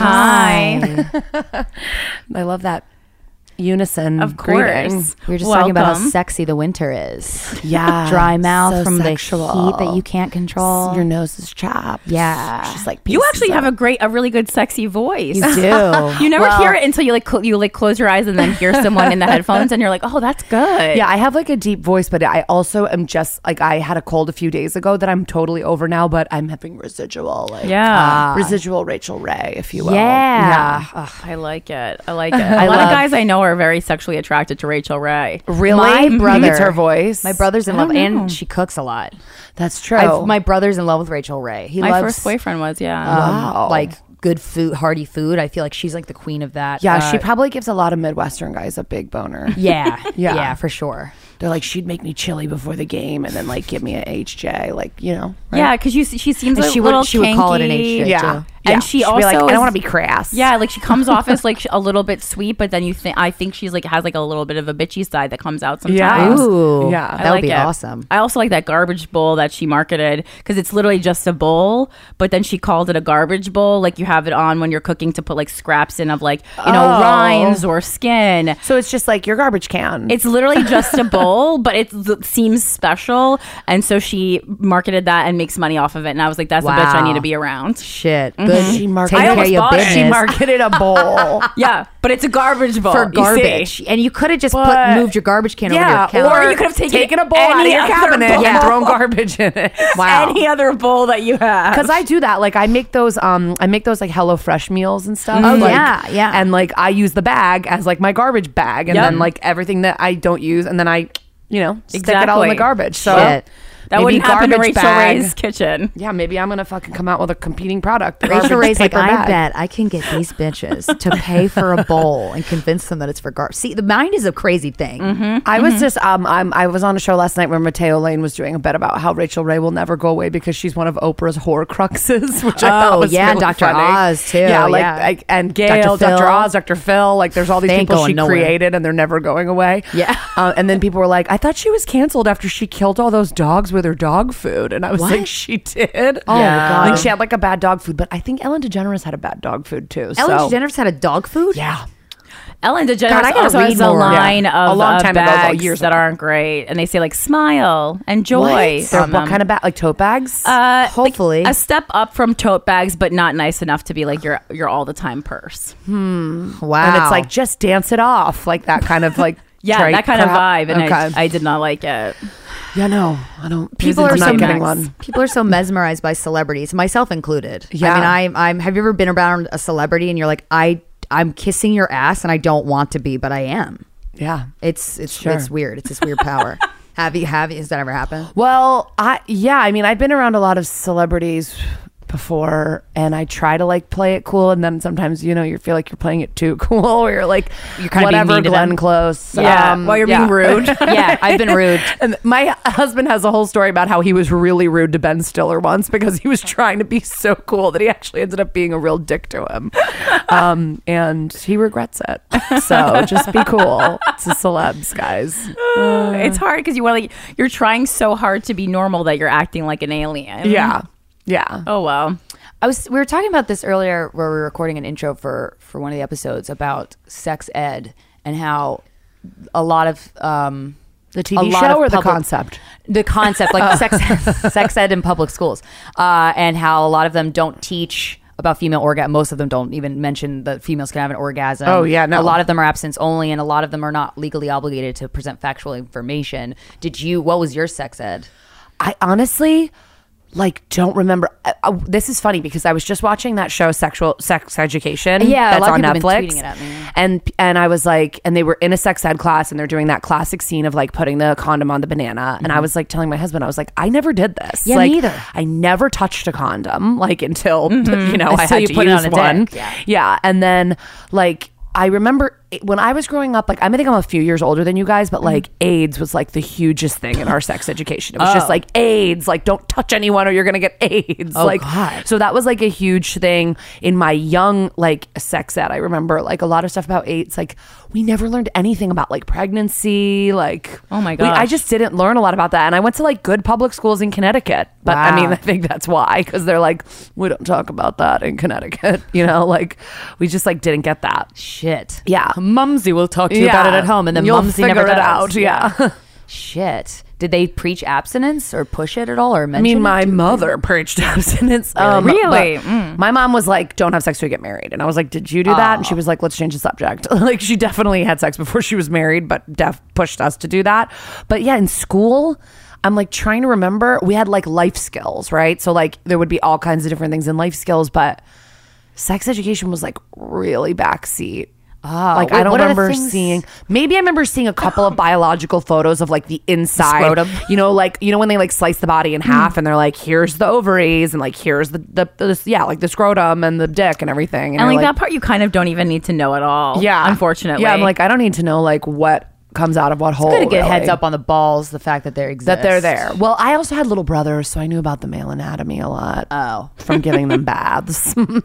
Hi. I love that unison. Of course. greeting. We were just talking about how Welcome. sexy the winter is. Yeah. Dry mouth so from sexual. the heat that you can't control. Your nose is chapped. Yeah. Just like You pieces actually of- have a great, a really good, sexy voice. You do. You never Well- hear it until you like cl- you like close your eyes and then hear someone in the headphones and you're like, oh, that's good. Yeah, I have like a deep voice, but I also am just like I had a cold a few days ago that I'm totally over now, but I'm having residual, like Yeah. residual Rachel Ray, if you will. Yeah. Ugh, I like it. I like it. A lot love- of guys I know are very sexually attracted to Rachel Ray. Really, My brother- It's her voice. My brother's in I love, don't know. and she cooks a lot. That's true. I've, my brother's in love with Rachel Ray. He My loves first boyfriend was, yeah. um, Wow. like good food, hearty food. I feel like she's like the queen of that. yeah, Uh, she probably gives a lot of Midwestern guys a big boner. Yeah, Yeah. yeah, for sure. They're like, she'd make me chili before the game and then like give me an H J, like, you know. right? Yeah, because you she seems And a she would- little she would call it an kinky. H J. Yeah. too. And Yeah. she She'd also be like, I is- don't want to be crass. Yeah, like she comes off as like a little bit sweet, but then you think I think she's like has like a little bit of a bitchy side that comes out sometimes. Yeah. Ooh, Yeah. that I would like be it. awesome. I also like that garbage bowl that she marketed because it's literally just a bowl, but then she called it a garbage bowl. Like you have it on when you're cooking to put like scraps in of like, you know, Oh. rinds or skin. So it's just like your garbage can. It's literally just a bowl, but it l- seems special. And so she marketed that and makes money off of it. And I was like, that's a bitch I Wow. need to be around. Shit, Mm-hmm. good. She marketed- Taking I care of almost your bought it. business. She marketed a bowl. Yeah, but it's a garbage bowl. for you garbage, see. and you could have just put, But- moved your garbage can over yeah, your counter. Or you could have taken taken a bowl out of any your other cabinet bowl. and thrown garbage in it. Wow. Any other bowl that you have. Because I do that, like I make those, um, I make those like HelloFresh meals and stuff. Oh, like, yeah, yeah. And like I use the bag as like my garbage bag, and Yep. then like everything that I don't use, and then I, you know, stick it all in the Exactly. garbage. So Shit. that maybe wouldn't happen to garbage Rachel bag. Ray's kitchen. Yeah, maybe I'm gonna fucking come out with a competing product. the Rachel garbage Ray's like, paper I bag. bet I can get these bitches to pay for a bowl and convince them that it's for garbage. See, the mind is a crazy thing. Mm-hmm. I was just um I'm I was on a show last night where Mateo Lane was doing a bit about how Rachel Ray will never go away because she's one of Oprah's Horcruxes, which I thought Oh, was yeah, really Doctor funny. Oz, too, Yeah, like, yeah. like and Gail, Doctor Doctor Phil. Oz, Doctor Phil. Like there's all these They ain't people going she nowhere. created and they're never going away. Yeah. uh, and then people were like, I thought she was canceled after she killed all those dogs with her dog food, and I was What? like, she did. Oh, Yeah. God. Like she had like a bad dog food, but I think Ellen DeGeneres had a bad dog food too. Ellen so. DeGeneres had a dog food? Yeah. Ellen DeGeneres God, I gotta also read has a more. line Yeah. of A long uh, time ago, though, bags years that ago. aren't great, and they say like smile and joy. They're on what them. kind of bag? Like tote bags? Uh, Hopefully. like a step up from tote bags, but not nice enough to be like your your all the time purse. Wow. And it's like, just dance it off, like that kind of like Yeah, trite that kind of crap. vibe, and okay. I, I did not like it. yeah, no, I don't. people I'm are not so getting next. one. people are so mesmerized by celebrities, myself included. Yeah. I mean, I'm, I'm. Have you ever been around a celebrity and you're like, I, I'm kissing your ass and I don't want to be, but I am. Yeah. It's, it's, Sure. it's weird. It's this weird power. have you, have you, has that ever happened? Well, I yeah, I mean, I've been around a lot of celebrities before, and I try to like play it cool, and then sometimes you know you feel like you're playing it too cool, where you're like You're kinda being whatever, mean to Glenn them. Close. Yeah, um, while you're yeah. being rude. Yeah, I've been rude. And my husband has a whole story about how he was really rude to Ben Stiller once because he was trying to be so cool that he actually ended up being a real dick to him. Um, and he regrets it. So just be cool to celebs, guys. It's hard because you want like you're trying so hard to be normal that you're acting like an alien. Yeah. Yeah. Oh wow. I was we were talking about this earlier where we were recording an intro for for one of the episodes about sex ed and how a lot of um The T a V lot show of or the public- concept? the concept like sex sex ed in public schools uh and how a lot of them don't teach about female orgasm. Most of them don't even mention that females can have an orgasm. Oh, yeah, no. A lot of them are abstinence only, and a lot of them are not legally obligated to present factual information. Did you what was your sex ed? I honestly like don't remember. I, I, this is funny because I was just watching that show, Sexual Sex Education. Yeah, a that's lot of on people have Netflix. been tweeting it at me. And and I was like, and they were in a sex ed class, and they're doing that classic scene of like putting the condom on the banana. And I was like telling my husband, I was like, I never did this. Yeah, like, me either. I never touched a condom like until you know I Until had you to put it use on a one. dick, yeah. Yeah, and then like. I remember it- when I was growing up, like I'm, I think I'm a few years older than you guys, but like AIDS was like the hugest thing in our sex education. It was just Oh. like AIDS, like don't touch anyone or you're gonna get AIDS. Oh, like, God. so that was like a huge thing in my young like sex ed. I remember like a lot of stuff about AIDS. Like we never learned anything about like pregnancy. Like Oh my we- I gosh. just didn't learn a lot about that. And I went to like good public schools in Connecticut, but I Wow. mean I think that's why because they're like we don't talk about that in Connecticut. You know, like we just like didn't get that. Shit. Yeah. Mumsy will talk to you about it at home, and then You'll Mumsy figure never it does. out. Yeah. Shit. Did they preach abstinence or push it at all or I mention mean, it? my mother preached abstinence. Um, Really? but Mm. My mom was like, "Don't have sex till you get married," and I was like, "Did you do that?" And she was like, "Let's change the subject." Like, she definitely had sex before she was married, but def pushed us to do that. But yeah, in school, I'm like trying to remember. We had like life skills, right? So like there would be all kinds of different things in life skills, but sex education was like really backseat. Oh, like wait, I don't what are the remember things- seeing. Maybe I remember seeing a couple of biological photos of like the inside. scrotum. You know, like you know when they like slice the body in half and they're like, here's the ovaries and like here's the the, the yeah like the scrotum and the dick and everything. And you're like, that part you kind of don't even need to know at all. yeah, Unfortunately. yeah. I'm like I don't need to know like what comes out of what hole. Good to get really. heads up on the balls, the fact that they exist. that they're there. Well, I also had little brothers, so I knew about the male anatomy a lot. Oh. From giving them baths. when you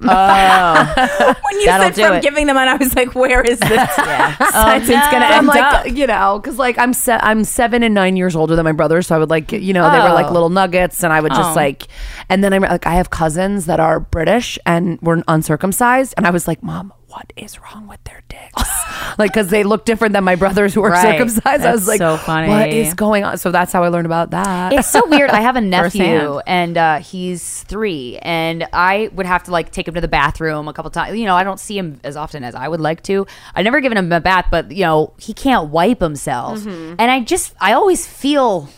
That'll said do from it. giving them on, I was like, where is this Oh, sentence no. gonna I'm end like, up? you know, because like I'm se- I'm seven and nine years older than my brother, so I would like, you know, they were like Oh. little nuggets, and I would just Oh. like, and then I'm like, I have cousins that are British and were uncircumcised, and I was like, Mom, what is wrong with their dicks? Like, because they look different than my brothers who are Right. circumcised. I That's was like, so funny. what is going on? So that's how I learned about that. It's so weird. I have a nephew Firsthand. and uh, he's three, and I would have to like take him to the bathroom a couple times. You know, I don't see him as often as I would like to. I've never given him a bath, but you know, he can't wipe himself, Mm-hmm. and I just, I always feel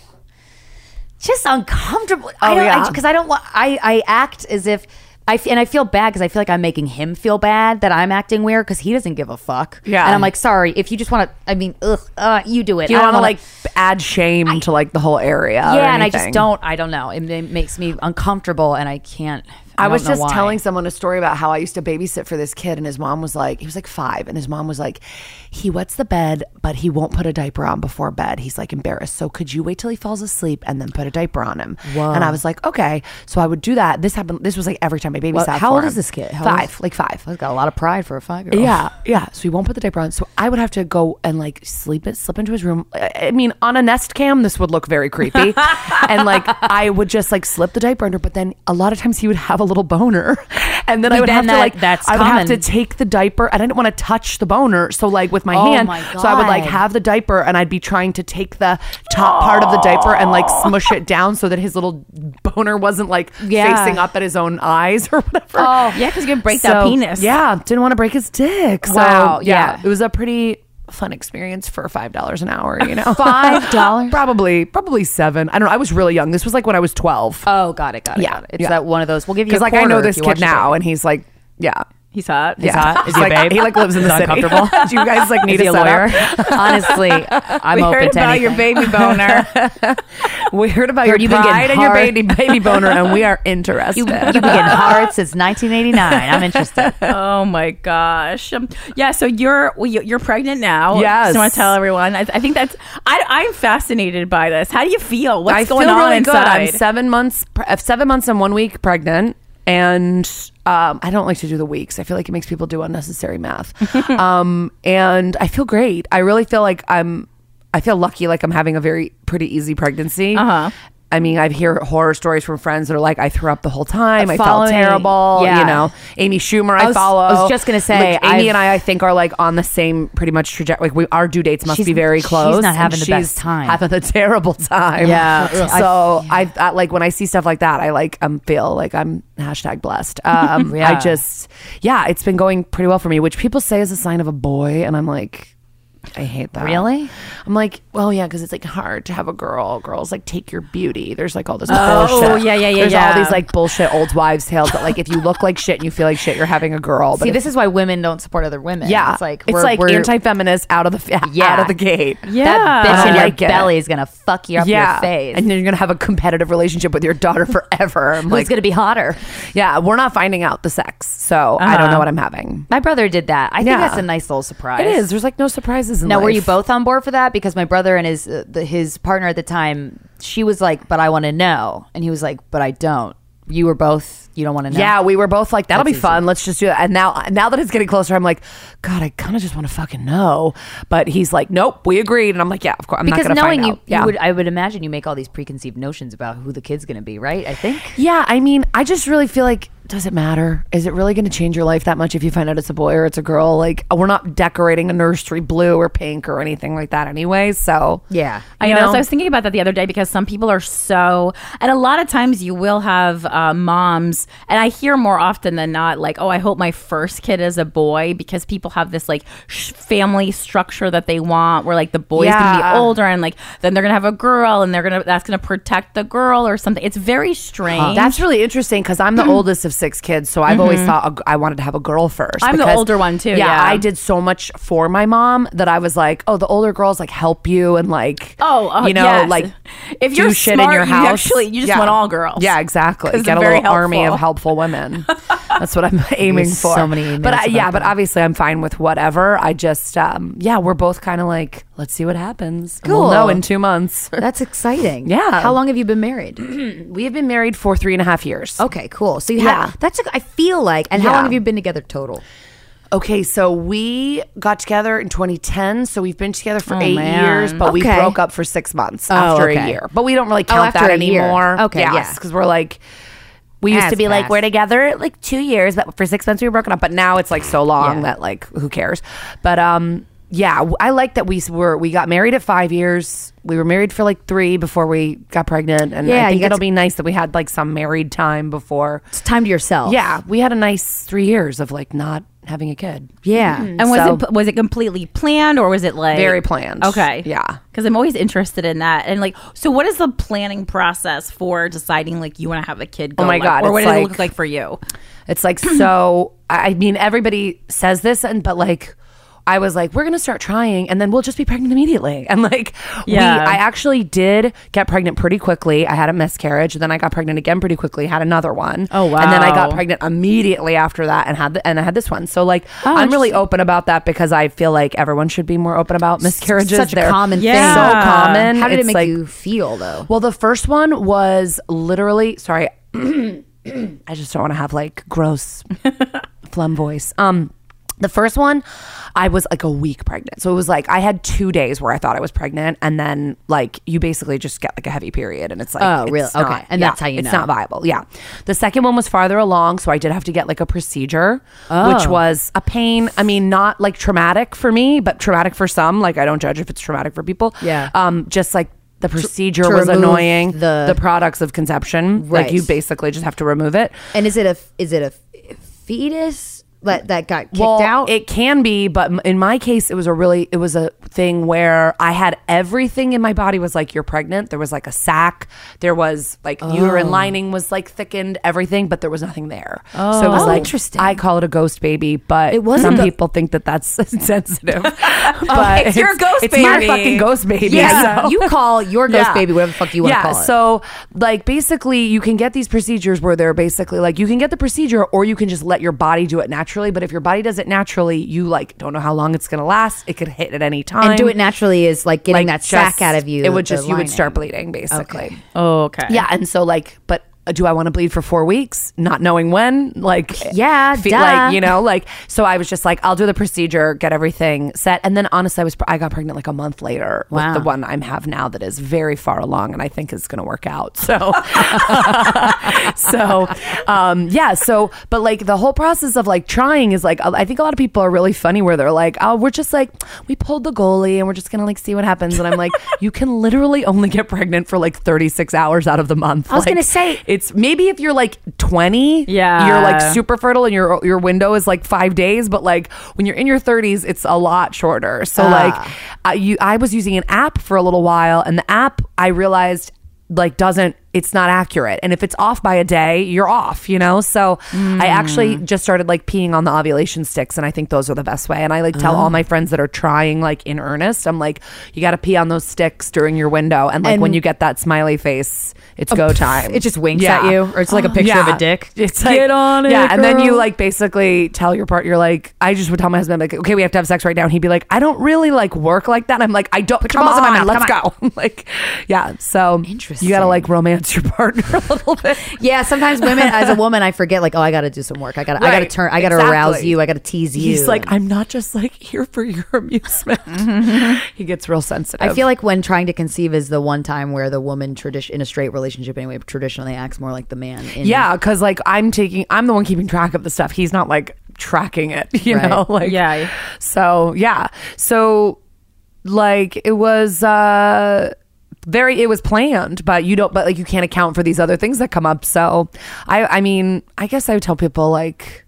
just uncomfortable. I Oh, don't, yeah. because I, don't want. I I act as if. I f- and I feel bad because I feel like I'm making him feel bad that I'm acting weird because he doesn't give a fuck. Yeah. and I'm like, sorry, if you just want to. I mean, ugh, uh, you do it. Do you I don't want to wanna- like add shame to like the whole area? or yeah, and I just anything? don't. I don't know. It, it makes me uncomfortable, and I can't. I, I don't was know just why. telling someone a story about how I used to babysit for this kid, and his mom was like, he was like five, and his mom was like, he wets the bed, but he won't put a diaper on before bed. He's like embarrassed. So could you wait till he falls asleep and then put a diaper on him? Whoa. And I was like, okay. So I would do that. This happened. This was like every time I babysat. Well, how for old him. is this kid? How old Five, is- like five. He's got a lot of pride for a five year old. Yeah, yeah. So he won't put the diaper on. So I would have to go and like sleep it, slip into his room. I I mean, on a Nest Cam, this would look very creepy. And like I would just like slip the diaper under, but then a lot of times he would have a little boner, and then I But would then have to that- like that's I would have to common. take the diaper, and I didn't want to touch the boner, so like with my Oh hand, my so I would like God. have the diaper, and I'd be trying to take the top part of the diaper and like smush it down so that his little boner wasn't like Yeah. facing up at his own eyes or whatever. Oh, Yeah, because you can break that So, penis. Yeah, didn't want to break his dick. So, Wow, yeah, yeah. it was a pretty fun experience for five dollars an hour. You know, five dollars. probably probably seven. I don't know. I was really young. This was like when I was twelve. Oh, got it, got it. Yeah, got it. It's yeah. that one of those. We'll give you Because a like I know quarter this if you kid watch the now, show. and he's like, yeah, He's hot. He's hot. Is he a like, babe? He like lives in the Is it city. uncomfortable? Do you guys like need Is he a a setup? lawyer? Honestly, I'm we open heard to about anything. your baby boner. We heard about Heard your you've been pride getting and your hard. baby baby boner, and we are interested. You, you've been getting hard since nineteen eighty-nine. I'm interested. Oh my gosh. Um, yeah. So you're well, you- you're pregnant now. Yes. Just want to tell everyone. I, I think that's. I, I'm fascinated by this. How do you feel? What's I going feel on really inside? good. I'm seven months, pre- uh, seven months and one week pregnant, and um, I don't like to do the weeks. I feel like it makes people do unnecessary math. um, and I feel great. I really feel like I'm. I feel lucky. Like I'm having a very pretty easy pregnancy. Uh huh. I mean, I hear horror stories from friends that are like, I threw up the whole time. I felt Following- terrible. yeah. You know, Amy Schumer, I, I was- follow. I was just gonna say, Like, Amy I've- and I, I think, are like on the same pretty much trajectory. Like, we, our due dates must She's- be very she's close. not and having the best she's time. Having a terrible time. Yeah. So I, I like when I see stuff like that, I like um feel like I'm hashtag blessed. Um, Yeah. I just, yeah, it's been going pretty well for me, which people say is a sign of a boy, and I'm like, I hate that. Really? I'm like, well, yeah, because it's like hard to have a girl. Girls like take your beauty. There's like all this Oh, bullshit. yeah, yeah, yeah, There's yeah. all these like bullshit old wives' tales that like if you look like shit and you feel like shit, you're having a girl. But See, if- this is why women don't support other women. yeah, It's like, it's we're, like we're, anti-feminist out of the Yeah. out of the gate. Yeah. that bitch I in your like it. belly is going to fuck you up Yeah, your face. and then you're gonna have a competitive relationship with your daughter forever. I'm Who's like, going to be hotter? yeah, we're not finding out the sex, so I don't know what I'm having. My brother did that. I think Yeah. that's a nice little surprise. It is. There's like no surprises in Now, life. were you both on board for that? Because my brother and his uh, the, his partner at the time, she was like, "But I want to know," and he was like, "But I don't." You were both. You don't want to know. Yeah, we were both like, that'll That's be easy. fun. Let's just do that. And now, now that it's getting closer, I'm like, God, I kind of just want to fucking know. But he's like, nope, we agreed. And I'm like, yeah, of course. I'm Because not going to knowing find you, out. Yeah. you would, I would imagine you make all these preconceived notions about who the kid's going to be, right? I think. yeah, I mean, I just really feel like, does it matter? Is it really going to change your life that much if you find out it's a boy or it's a girl? Like, we're not decorating a nursery blue or pink or anything like that anyway. So, Yeah. I You know. know? So I was thinking about that the other day because some people are so, and a lot of times you will have uh, moms, and I hear more often than not, like, oh, I hope my first kid is a boy because people have this like sh- family structure that they want where like the boy's gonna Yeah. be older and like then they're gonna have a girl and they're gonna that's gonna protect the girl or something. It's very strange. that's really interesting because I'm the oldest of six kids. So I've always thought a- I wanted to have a girl first. I'm the because- older one too, yeah. I did so much for my mom that I was like, oh, the older girls like help you and like, Oh, uh, you know, yes. like if do you're shit smart, in your you house. actually you just Yeah. want all girls. Yeah, exactly. 'Cause Get a they're little very army of helpful. helpful women. That's what I'm aiming There's for. so many emails but I, yeah, about but that. obviously I'm fine with whatever. I just, um, yeah, we're both kind of like, let's see what happens. And Cool. We'll know in two months. That's exciting. Yeah. How long have you been married? We have been married for three and a half years. Okay, cool. So you Yeah. have that's. A, I feel like. And how Yeah. long have you been together total? Okay, so we got together in twenty ten, so we've been together for Oh, eight man. years, but we Okay. broke up for six months Oh, after a okay. year. But we don't really Oh, count after that a year. anymore. Okay, yes, yeah. because we're like, we used Has to be like, passed. we're together like two years, but for six months we were broken up. But now it's like so long Yeah. that like, who cares? But um, yeah, w- I like that we were we got married at five years. We were married for like three before we got pregnant, and Yeah, I you think got it'll to- be nice that we had like some married time before. It's time to yourself. Yeah, we had a nice three years of like not having a kid. Yeah. And was So- it was it completely planned or was it like Very planned. Okay, Yeah. because I'm always interested in that. And like, so what is the planning process for deciding like you want to have a kid? Go Oh my like- God, or what it's does it like- look like for you? It's like so. I mean, everybody says this, and but like, I was like, we're gonna start trying, and then we'll just be pregnant immediately. And like, Yeah. we, I actually did get pregnant pretty quickly. I had a miscarriage, and then I got pregnant again pretty quickly. Had another one. Oh, And then I got wow. pregnant immediately after that, and had the, and I had this one. So like, Oh, I'm really interesting. open about that because I feel like everyone should be more open about miscarriages. Such a They're common Yeah. So thing. common. How did it It's make like- you feel though? Well, the first one was literally sorry. I just don't want to have like gross phlegm voice. Um, the first one, I was like a week pregnant. So it was like I had two days where I thought I was pregnant, and then like you basically just get like a heavy period, and it's like Oh, it's really? not- Okay. And yeah, that's how you it's know. not viable. Yeah. The second one was farther along, so I did have to get like a procedure, which Oh. was a pain. I mean, not like traumatic for me, but traumatic for some. Like I don't judge if it's traumatic for people. Yeah. Um, just like. The procedure to was remove annoying. the- the products of conception, Right. like you basically just have to remove it. And is it a is it a f- fetus that that got kicked well, out? It can be, but m- in my case, it was a really, it was a thing where I had everything in my body was like, you're pregnant. There was like a sac. There was like uterine lining was like thickened, everything, but there was nothing there. So it was Oh, like, interesting. I call it a ghost baby, but It wasn't some the- people think that that's sensitive. But it's your ghost It's my baby. fucking ghost baby. yeah, so- you call your ghost Yeah. baby whatever the fuck you want to yeah, call it. so like basically you can get these procedures where they're basically like you can get the procedure or you can just let your body do it naturally. But if your body does it naturally, you like don't know how long it's gonna last. It could hit at any time. and do it naturally is like getting Like, that sack just- out of you. It would the just you would lining. start bleeding basically. Okay. Oh, okay. Yeah, and so like, but uh, do I want to bleed for four weeks, not knowing when? Like, Yeah, fe- duh. like you know, like. So I was just like, I'll do the procedure, get everything set, and then honestly, I was I got pregnant like a month later Wow. with the one I have now that is very far along, and I think is going to work out. So, so, um, yeah. So, but like the whole process of like trying is like, I think a lot of people are really funny where they're like, oh, we're just like we pulled the goalie and we're just gonna like see what happens, and I'm like, you can literally only get pregnant for like thirty-six hours out of the month. I was Like, gonna say- it's maybe if you're like twenty, Yeah. you're like super fertile and your your window is like five days. But like when you're in your thirties, it's a lot shorter. So Ah. like I, you, I was using an app for a little while, and the app I realized like doesn't it's not accurate, and if it's off by a day, you're off, you know. So I actually just started like peeing on the ovulation sticks, and I think those are the best way. And I like tell all my friends that are trying like in earnest, I'm like, you got to pee on those sticks during your window, and like And- when you get that smiley face, it's go time. It just winks Yeah. at you, or it's like a picture of a dick. It's like, Get on it, yeah, and then you girl. like basically tell your partner, you're like, I just would tell my husband like, okay, we have to have sex right now. And he'd be like, I don't really like work like that. I'm like, I don't. your Come balls in my on, mouth, let's come go. Like, yeah. So Interesting. you gotta like romance your partner a little bit. Yeah, sometimes women, as a woman, I forget like, oh, I got to do some work. I got, to I got to Right, turn, I got to exactly. arouse you. I got to tease you. He's like, I'm not just like here for your amusement. He gets real sensitive. I feel like when trying to conceive is the one time where the woman tradition in a straight relationship anyway traditionally acts more like the man. In, yeah, because like I'm taking, I'm the one keeping track of the stuff. He's not like tracking it, you Right. know? Like, Yeah. So yeah, so like it was uh very, it was planned, but you don't, but like you can't account for these other things that come up. So I, I mean, I guess I would tell people like,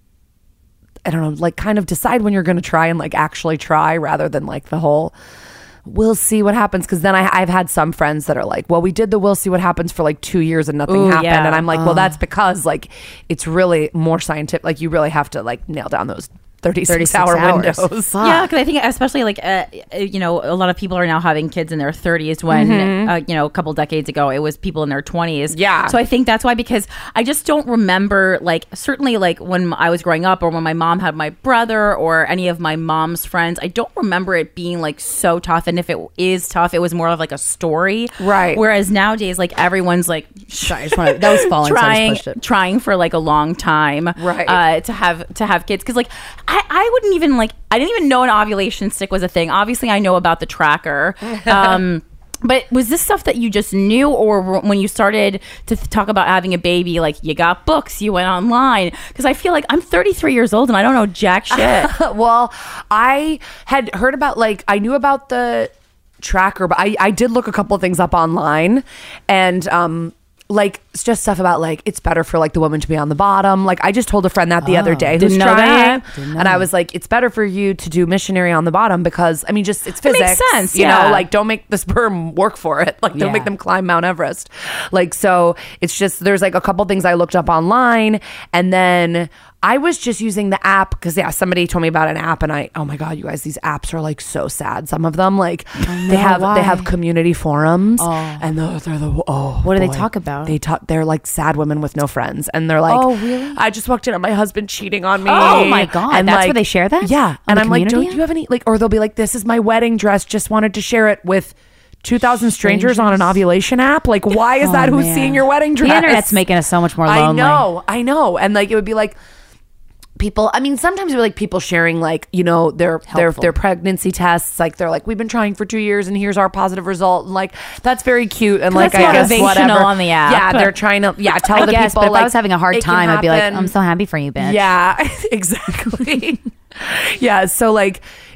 I don't know, like kind of decide when you're going to try and like actually try rather than like the whole we'll see what happens. Because then I, I've had some friends that are like, well, we did the we'll see what happens for like two years and nothing Ooh, happened. yeah. And I'm like, well, that's because like it's really more scientific. Like you really have to like nail down those thirty-six, thirty-six hour hours. windows. Fuck. Yeah, because I think especially like uh, you know a lot of people are now having kids in their thirties when uh, you know a couple decades ago it was people in their twenties. Yeah. So I think that's why, because I just don't remember like certainly like when I was growing up or when my mom had my brother or any of my mom's friends, I don't remember it being like so tough. And if it is tough, it was more of like a story. Right. Whereas nowadays like everyone's like Sorry, I just wanna- that was falling. trying so I just pushed it. trying for like a long time Right. uh, to have to have kids, because like I, I wouldn't even like I didn't even know an ovulation stick was a thing. Obviously I know about the tracker, um but was this stuff that you just knew, or when you started to th- talk about having a baby, like you got books, you went online? Because I feel like I'm thirty-three years old and I don't know jack shit. Well, I had heard about like I knew about the tracker, but I, I did look a couple of things up online, and um like it's just stuff about like it's better for like the woman to be on the bottom. Like I just told a friend that the other day who's Didn't know trying, that. and I was like, it's better for you to do missionary on the bottom because I mean, just it's It makes physics. sense, you yeah. know, like don't make the sperm work for it. Like don't Yeah. make them climb Mount Everest. Like so, it's just there's like a couple things I looked up online, and then I was just using the app because yeah, somebody told me about an app, and I oh my god, you guys, these apps are like so sad. Some of them like they have why? they have community forums, and those are the oh What do they boy. talk about? They talk. They're like sad women with no friends, and they're like, Oh, really? I just walked in on my husband cheating on me. Oh, my God. That's where they share that? Yeah, On and the I'm like, community don't you have any like? Or they'll be like, this is my wedding dress. Just wanted to share it with two thousand strangers on an ovulation app. Like, why is Oh, that who's man. seeing your wedding dress? The internet's making us so much more lonely. I know, I know, and like it would be like. People, I mean, sometimes it would like people sharing like, you know, their their Helpful. their pregnancy tests. Like they're like, we've been trying for two years and here's our positive result. And like that's very cute and like that's I guess motivational whatever. on the app. Yeah, they're trying to yeah tell I the guess, people. but if like, I was having a hard it can time, I'd be like, happen. I'm so happy for you, bitch. Yeah, exactly. Yeah, so like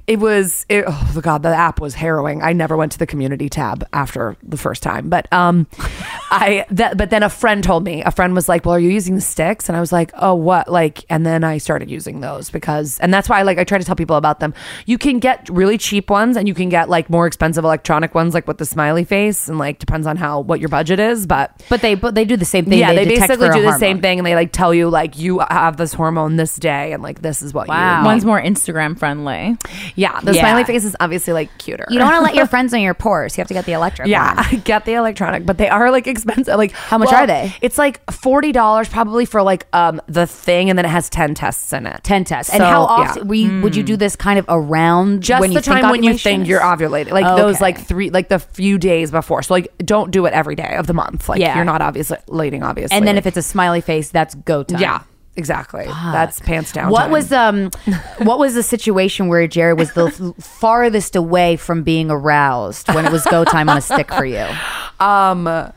It was, it, oh god, the app was harrowing. I never went to the community tab after the first time, but um, I that but then a friend told me. A friend was like, "Well, are you using the sticks?" And I was like, "Oh, what?" Like, and then I started using those because, and that's why I like I try to tell people about them. You can get really cheap ones, and you can get like more expensive electronic ones, like with the smiley face, and like depends on how what your budget is, but But they but they do the same thing. yeah, they, detect basically for a do the hormone. same thing, and they like tell you like you have this hormone this day, and like this is what Wow. you. One's more Instagram friendly. Yeah, the Yeah. smiley face is obviously like cuter. You don't want to let your friends know your pores. You have to get the electric Yeah, one. I get the electronic, but they are like expensive. Like How much are they? It's like forty dollars probably for like um the thing, and then it has ten tests in it. ten tests. And So, how yeah. often were you, would you do this kind of around Just when the you think time when you ovulation think is? you're ovulating, like Oh, those okay. like three, like the few days before. So like, don't do it every day of the month. Like Yeah. you're not ovulating, obviously. And then if it's a smiley face, that's go time. yeah, exactly. That's pants down. What time. was um what was the situation where Jerry was the f- farthest away from being aroused when it was go time on a stick for you? um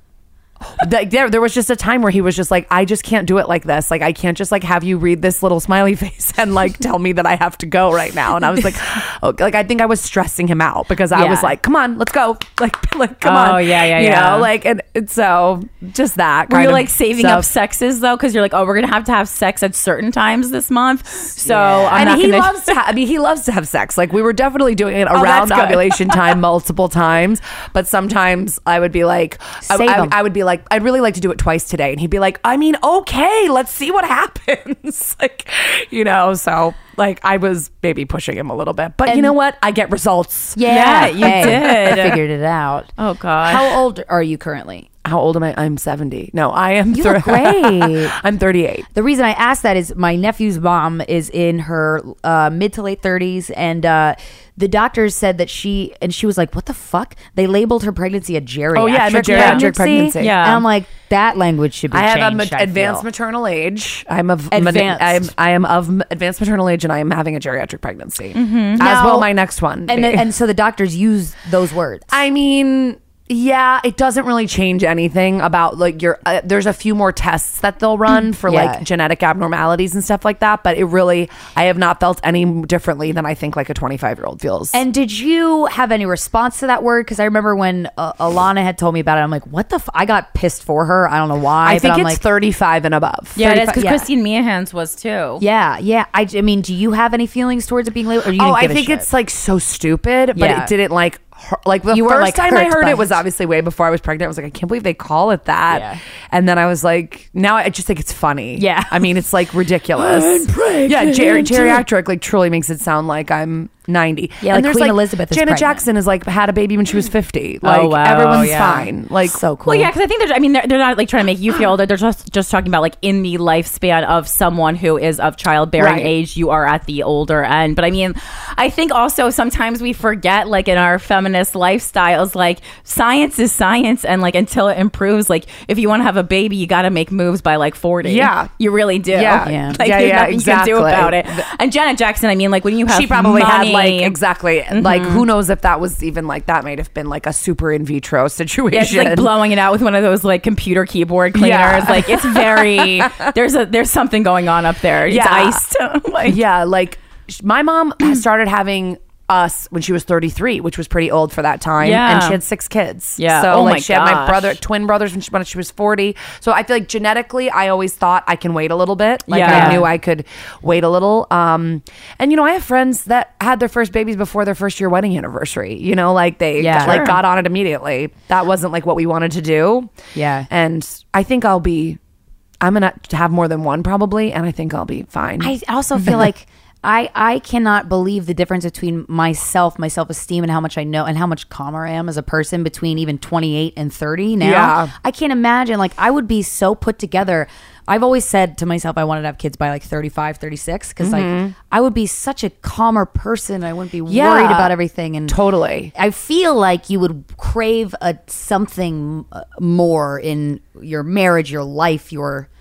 Like there, there was just a time where he was just like, I just can't do it like this. Like, I can't just like have you read this little smiley face and like tell me that I have to go right now. And I was like, oh, like I think I was stressing him out because I Yeah. was like, come on, let's go. Like, like come Oh, on. yeah, yeah, you yeah. know, like, and, and so just that. Were kind you of like saving stuff. up sexes though? Because you're like, oh, we're gonna have to have sex at certain times this month. So I'm and not he gonna. loves to. Ha- I mean, he loves to have sex. Like we were definitely doing it around that's good. ovulation time multiple times. But sometimes I would be like, I, Save I- 'em. I would be like, I'd really like to do it twice today, and he'd be like, I mean, okay, let's see what happens. Like, you know, so like I was maybe pushing him a little bit, but you know what? I get results. Yeah, you hey, did. I figured it out. Oh god. How old are you currently? How old am I? I'm seventy. No, I am. You look great. I'm thirty-eight. The reason I asked that is my nephew's mom is in her uh, mid to late thirties, and uh, the doctors said that she and she was like, "What the fuck?" They labeled her pregnancy a geriatric Oh, yeah, I'm a geriatric pregnancy. pregnancy. Yeah. and I'm like, that language should be. I have a changed, ma- I advanced feel. maternal age. I'm of Advanced. I am I am of m- advanced maternal age, and I am having a geriatric pregnancy. As Now- will my next one. and be. and so the doctors use those words. I mean, yeah, it doesn't really change anything about like your. Uh, there's a few more tests that they'll run for Yeah. like genetic abnormalities and stuff like that, but it really, I have not felt any differently than I think like a twenty-five year old feels. And did you have any response to that word? Because I remember when uh, Alana had told me about it, I'm like, what the? F-? I got pissed for her. I don't know why. I but think I'm it's like, thirty-five and above. yeah, it is thirty-five because yeah. Christine Meehan's was too. yeah, yeah. I, I mean, do you have any feelings towards it being labeled? Or you Oh, didn't I give a think shit? it's like so stupid, but Yeah. it didn't like. hu- Like the You were, first like, time I hurt heard by it was it. obviously way before I was pregnant. I was like, I can't believe they call it that. Yeah. And then I was like, now I just think it's funny. Yeah. I mean, it's like ridiculous. Yeah, ger- geriatric like truly makes it sound like I'm ninety. Yeah, like Queen Elizabeth is Janet pregnant. Jackson is like had a baby when she was fifty. Like wow. everyone's Yeah. fine. Like so cool. Well, yeah, because I think they're. I mean, they're, they're not like trying to make you feel older. They're just just talking about like in the lifespan of someone who is of childbearing Right. age, you are at the older end. But I mean, I think also sometimes we forget, like in our feminist lifestyles, like science is science, and like until it improves, like if you want to have a baby, you got to make moves by like forty. Yeah. you really do. Yeah. Yeah. like Yeah, there's yeah, nothing you can do exactly. about it. And Janet Jackson, I mean, like when you have she probably had money- like exactly like who knows if that was even like that might have been like a super in vitro situation. Yeah, she's like blowing it out with one of those like computer keyboard cleaners. Yeah. Like it's very there's a there's something going on up there. It's Yeah. iced. like Yeah, like sh- my mom started having us when she was thirty-three, which was pretty old for that time. Yeah. And she had six kids. Yeah. So Oh like my she had my gosh. brother, twin brothers when she, when she was forty. So I feel like genetically, I always thought I can wait a little bit. Like Yeah. I knew I could wait a little. Um, and you know, I have friends that had their first babies before their first year wedding anniversary. You know, like they Yeah. like Sure. got on it immediately. That wasn't like what we wanted to do. Yeah. And I think I'll be, I'm going to have more than one probably. And I think I'll be fine. I also feel like I I cannot believe the difference between myself, my self esteem, and how much I know and how much calmer I am as a person between even twenty-eight and thirty now. Yeah. I can't imagine. Like, I would be so put together. I've always said to myself I wanted to have kids by like thirty-five, thirty-six because like I would be such a calmer person. I wouldn't be Yeah. worried about everything. And Totally. I feel like you would crave a something uh, more in your marriage, your life, your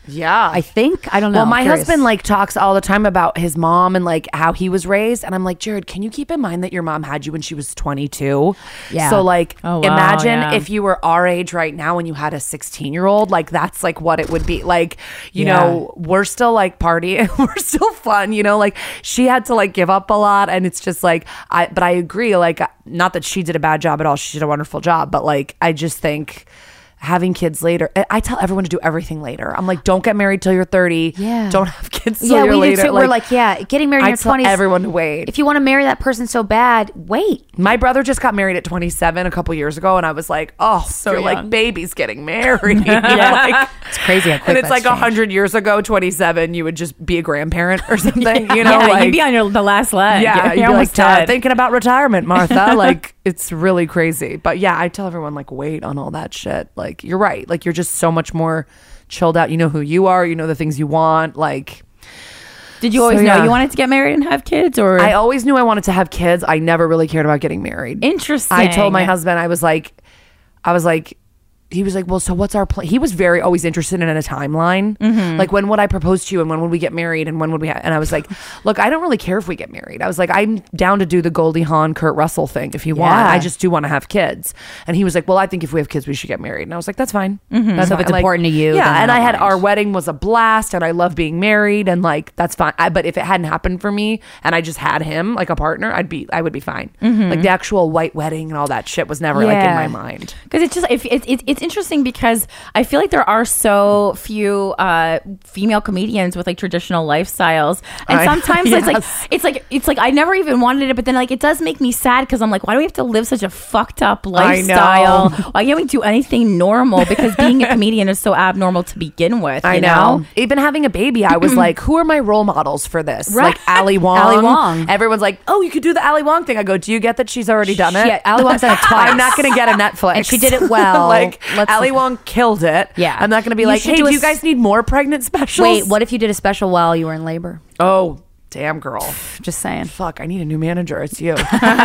Yeah. I think. I don't know. Well, my I'm curious. husband like talks all the time about his mom and like how he was raised, and I'm like, Jared, can you keep in mind that your mom had you when she was twenty-two? Yeah. So like, Oh, wow, imagine yeah. if you were our age right now and you had a sixteen year old. Like that's like what it would be. Like, you Yeah. know, we're still like partying, we're still fun. You know, like she had to like give up a lot, and it's just like I. But I agree. Like, not that she did a bad job at all. She did a wonderful job, but like I just think. Having kids later, I- I tell everyone to do everything later. I'm like, don't get married till you're thirty. Yeah. Don't have kids till Yeah, you're we later. do too. We're like, yeah, getting married in I your tell twenties. everyone to wait. If you want to marry that person so bad, wait. My brother just got married at twenty-seven a couple years ago, and I was like, oh, so you're young. like babies getting married. Like, It's crazy how quick and it's that's like a changed. hundred years ago, twenty-seven, you would just be a grandparent or something. You know, yeah, like you'd be on your the last leg. yeah, you're, you'd you're be like almost "T- dead. thinking about retirement, Martha. Like it's really crazy. But yeah, I tell everyone like wait on all that shit. Like you're right. Like you're just so much more chilled out. You know who you are. You know the things you want. Like Did you always So, know yeah. you wanted to get married and have kids, or I always knew I wanted to have kids. I never really cared about getting married. interesting? I told my husband, I was like, I was like, he was like, well, so what's our plan? He was very always interested in a timeline. Mm-hmm. Like, when would I propose to you, and when would we get married, and when would we have? And I was like, look, I don't really care if we get married. I was like, I'm down to do the Goldie Hawn, Kurt Russell thing if you want. Yeah. I just do want to have kids. And he was like, well, I think if we have kids, we should get married. And I was like, that's fine. That's So if fine. it's Like, important to you, yeah. then I And I don't had mind. our wedding was a blast, and I love being married, and like that's fine. I, but if it hadn't happened for me, and I just had him like a partner, I'd be, I would be fine. Like the actual white wedding and all that shit was never like in Yeah. my mind. Because it's just if it, it, it's interesting because I feel like there are so few uh, female comedians with like traditional lifestyles, and I- sometimes it's like yes. it's like it's like I never even wanted it, but then like it does make me sad because I'm like, why do we have to live such a fucked up lifestyle? know. Why can't we do anything normal? Because being a comedian is so abnormal to begin with. I you know. know? Even having a baby, I was like, who are my role models for this? Right. Like Ali Wong. Ali Wong. Everyone's like, oh, you could do the Ali Wong thing. I go, do you get that she's already done it? Yeah, Ali Wong's done it twice. I'm not going to get a Netflix. And she did it well. like, Let's- Ali Wong killed it. Yeah. I'm not going to be You like, should hey, do do a you s- guys need more pregnant specials? Wait, what if you did a special while you were in labor? Oh, damn, girl. Just saying. Fuck, I need a new manager. It's you.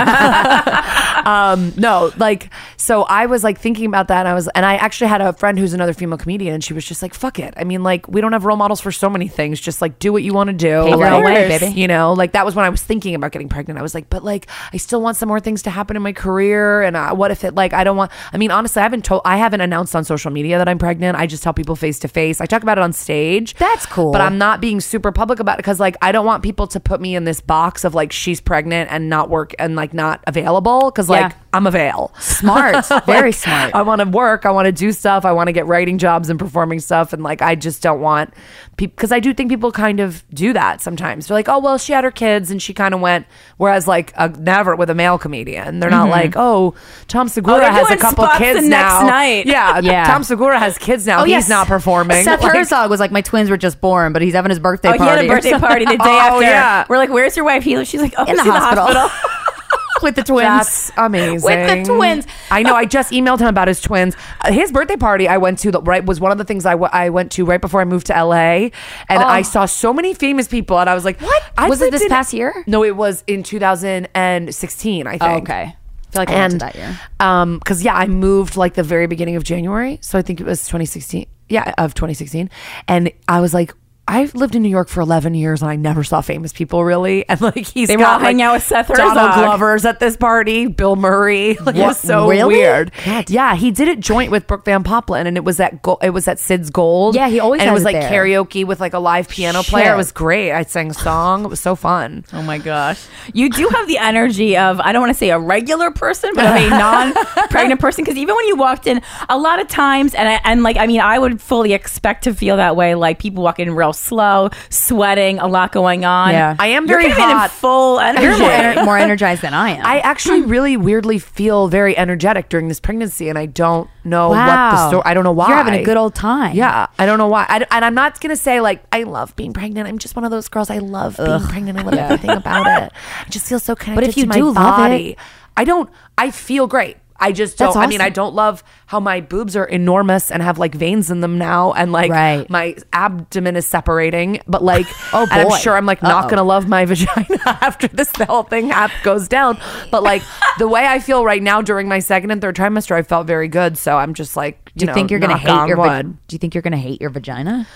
um, no, like, so I was like thinking about that, and I was, and I actually had a friend who's another female comedian, and she was just like, fuck it. I mean, like, we don't have role models for so many things. Just like, do what you want to do. Pave your Like, own way, baby. You know, like that was when I was thinking about getting pregnant. I was like, but like, I still want some more things to happen in my career. And uh, what if it, like, I don't want, I mean, honestly, I haven't told, I haven't announced on social media that I'm pregnant. I just tell people face to face. I talk about it on stage. That's cool. But I'm not being super public about it because like I don't want people to put me in this box of like she's pregnant and not work and like not available because like Yeah. I'm avail. Smart. Very Like, smart. I want to work. I want to do stuff. I want to get writing jobs and performing stuff. And like I just don't want people because I do think people kind of do that sometimes. They're like, oh well, she had her kids and she kind of went. Whereas like a, never with a male comedian, they're not like, oh, Tom Segura they're has a doing couple spots kids the next now. night. Yeah, Yeah. Tom Segura has kids now. He's yes. not performing. Seth Like- Herzog was like, my twins were just born, but he's having his birthday Oh, he party. had a or birthday something. party the day Oh, after. yeah. We're like, "Where's your wife?" He, she's like, "Oh, In the she's hospital. With the twins. That's amazing. With the twins. I know. I just emailed him about his twins. Uh, His birthday party I went to, the, right, was one of the things I, w- I went to right before I moved to L A. And I saw so many famous people, and I was like, "What? I Was it lived this in- past year? No, it was in two thousand sixteen. I think. Oh, okay. I feel like I went to that year. Um, because yeah, I moved like the very beginning of January, so I think it was twenty sixteen. Yeah, of twenty sixteen, and I was like. I've lived in New York for eleven years and I never saw famous people really. And like he's They were got all hanging like, out with Seth Donald Herzog. Glover's at this party, Bill Murray. Like, it was so Really? weird. Yeah, he did it joint with Brooke Van Poppelen, and it was at Go- it was at Sid's Gold. Yeah, he always and it has was it like there. karaoke with like a live piano player. Shit. It was great. I sang a song. It was so fun. Oh my gosh. You do have the energy of, I don't want to say a regular person, but of a non-pregnant person. Because even when you walked in, a lot of times, and I, and like, I mean, I would fully expect to feel that way. Like people walk in real slow, sweating, a lot going on. Yeah. I am You're very coming in hot. full energy. You're more, ener- more energized than I am. I actually really weirdly feel very energetic during this pregnancy, and I don't know what the Wow. story. I don't know why. You're having a good old time. Yeah, I don't know why. I, and I'm not gonna say like I love being pregnant. I'm just one of those girls. I love being pregnant. I love everything about it. I just feel so connected if you to my do love body. it- I don't. I feel great. I just don't. That's I mean, I awesome. don't love how my boobs are enormous and have like veins in them now, and like Right. my abdomen is separating. But like, Oh, and I'm boy. sure I'm like not Uh-oh. gonna love my vagina after this the whole thing hap- goes down. But like the way I feel right now during my second and third trimester, I felt very good. So I'm just like, you do you know, think you're gonna knock hate on your? Va- wood. do you think you're gonna hate your vagina?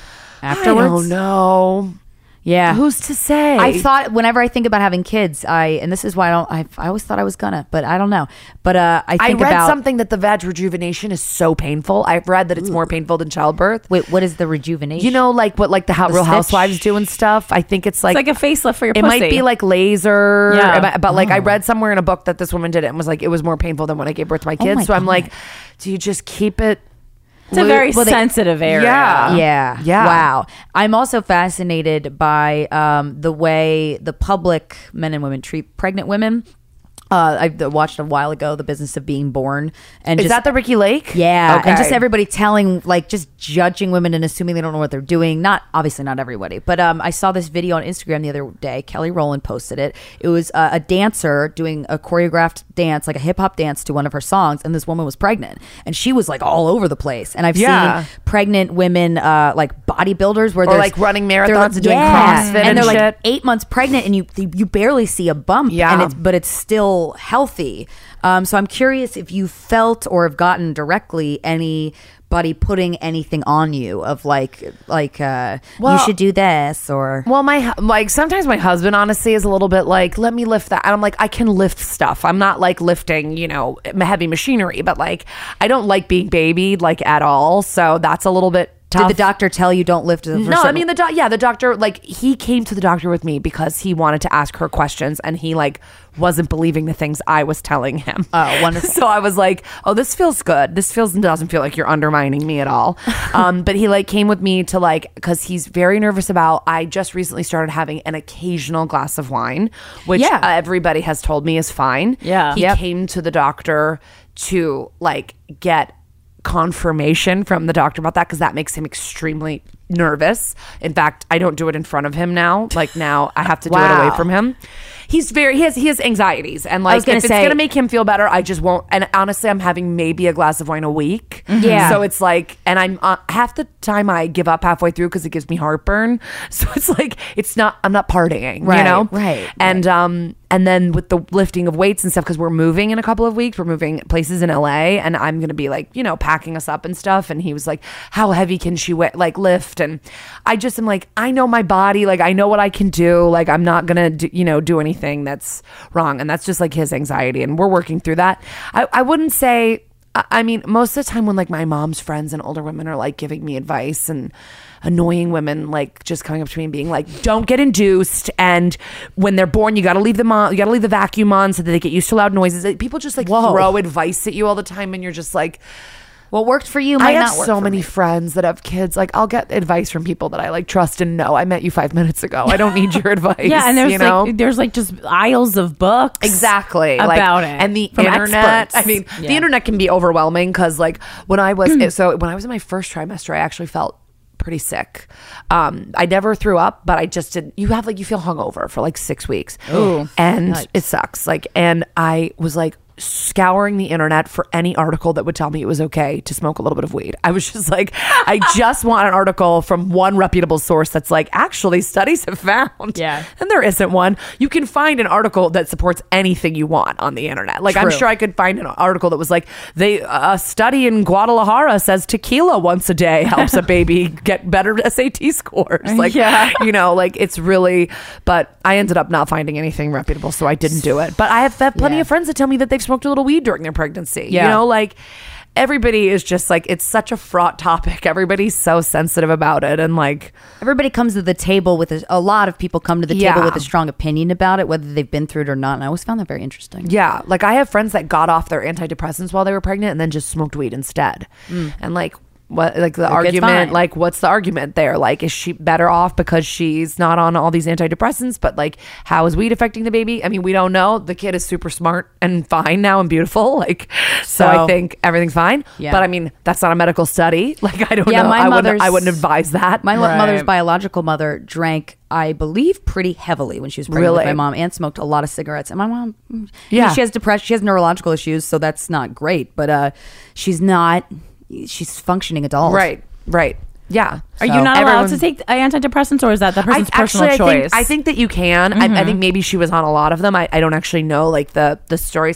afterwards. I don't know. Yeah. Who's to say? I thought whenever I think about having kids, I and this is why I don't. I, I always thought I was gonna, but I don't know. But uh, I I think read about something that the vag rejuvenation is so painful. I've read that it's more painful than childbirth. Wait, what is the rejuvenation? You know, like what like the, how, The Real stitch? Housewives do and stuff. I think it's like It's like a facelift for your it pussy. might be like laser. Yeah. But, but, like I read somewhere in a book that this woman did it and was like it was more painful than when I gave birth to my kids. my so I'm God. like, do you just keep it? It's a very Well, they- sensitive area. Yeah. Yeah. Yeah. Wow. I'm also fascinated by um, the way the public, men and women, treat pregnant women. Uh, I watched a while ago The Business of Being Born, and Is just, that the Ricky Lake? yeah, Okay. and just everybody telling, like, just judging women and assuming they don't know what they're doing. Not obviously not everybody, but um, I saw this video on Instagram the other day. Kelly Rowland posted it. It was uh, a dancer doing a choreographed dance, like a hip hop dance to one of her songs, and this woman was pregnant, and she was like all over the place. And I've Yeah. seen pregnant women, uh, like bodybuilders, where Or, they're like, running marathons they're like- and doing yeah. CrossFit and and they're like shit. eight months pregnant, and you you barely see a bump, Yeah. and it's but it's still healthy. Um, so I'm curious if you felt or have gotten directly anybody putting anything on you of like like uh, Well- you should do this or Well, my hu- like sometimes my husband honestly is a little bit like, let me lift that. And I'm like, I can lift stuff. I'm not like lifting, you know, heavy machinery, but like I don't like being babied like at all. So that's a little bit tough. did the doctor tell you don't lift? No, I mean the doc. Yeah, the doctor. Like he came to the doctor with me because he wanted to ask her questions, and he like wasn't believing the things I was telling him. Oh, wonderful. So I was like, "Oh, this feels good. This feels doesn't feel like you're undermining me at all." um, but he like came with me to like because he's very nervous about. I just recently started having an occasional glass of wine, which Yeah. uh, everybody has told me is fine. Yeah. he Yep. came to the doctor to like get confirmation from the doctor about that because that makes him extremely nervous. In fact, I don't do it in front of him now. Like now I have to do it Wow. away from him. He's very he has he has anxieties and like was gonna if say- it's gonna make him feel better, I just won't. And honestly, I'm having maybe a glass of wine a week. Yeah. So it's like, and I'm uh, half the time I give up halfway through because it gives me heartburn. So it's like it's not I'm not partying, you Right, know, right, And um and then with the lifting of weights and stuff because we're moving in a couple of weeks, we're moving places in L A, and I'm gonna be like you know packing us up and stuff. And he was like, "How heavy can she weigh, like lift?" And I just am like, I know my body, like I know what I can do. Like I'm not gonna do, you know do anything that's wrong, and that's just like his anxiety, and we're working through that. I, I wouldn't say. I I mean, most of the time when like my mom's friends and older women are like giving me advice and annoying women like just coming up to me and being like, don't get induced. And when they're born, you got to leave them on, you got to leave the vacuum on so that they get used to loud noises. People just like Whoa. throw advice at you all the time. And you're just like, what worked for you I might have not work so for many me. friends that have kids. Like I'll get advice from people that I like trust and know. I met you five minutes ago. I don't need your advice. Yeah, and there's you know? like there's like just aisles of books Exactly about like, it and the from internet. experts. I mean, the Yeah. internet can be overwhelming because, like, when I was so when I was in my first trimester, I actually felt pretty sick. Um, I never threw up, but I just did. You have like you feel hungover for like six weeks. Ooh. and Yikes. it sucks. Like, and I was like scouring the internet for any article that would tell me it was okay to smoke a little bit of weed. I was just like, I just want an article from one reputable source that's like, actually, studies have found. Yeah. And there isn't one. You can find an article that supports anything you want on the internet. Like, I'm True. sure I could find an article that was like, they a study in Guadalajara says tequila once a day helps a baby get better S A T scores. Like, Yeah. you know, like it's really, but I ended up not finding anything reputable, so I didn't do it. But I have had plenty Yeah. of friends that tell me that they've smoked a little weed during their pregnancy. Yeah. You know, like everybody is just like, it's such a fraught topic. Everybody's so sensitive about it. And like, Everybody comes to the table with a, a lot of people come to the Yeah. table with a strong opinion about it, whether they've been through it or not. And I always found that very interesting. yeah, like I have friends that got off their antidepressants while they were pregnant and then just smoked weed instead. And like, what like the kid's argument fine. like what's the argument there? Like, is she better off because she's not on all these antidepressants? But like, how is weed affecting the baby? I mean, we don't know. The kid is super smart and fine now and beautiful. Like, so, So- I think everything's fine. Yeah. But I mean, that's not a medical study. Like, I don't Yeah, know. my I wouldn't, mother's- I wouldn't advise that. My Right. mother's biological mother drank, I believe, pretty heavily when she was pregnant with Really? my mom, and smoked a lot of cigarettes. And my mom, mm, Yeah. she has depression, she has neurological issues, so that's not great. But uh, she's not, she's functioning adult, right, right. Yeah. Are So you not allowed everyone- to take antidepressants, or is that the person's personal actually, choice? I think, I think that you can. I, I think maybe she was on a lot of them. I, I don't actually know like the the stories.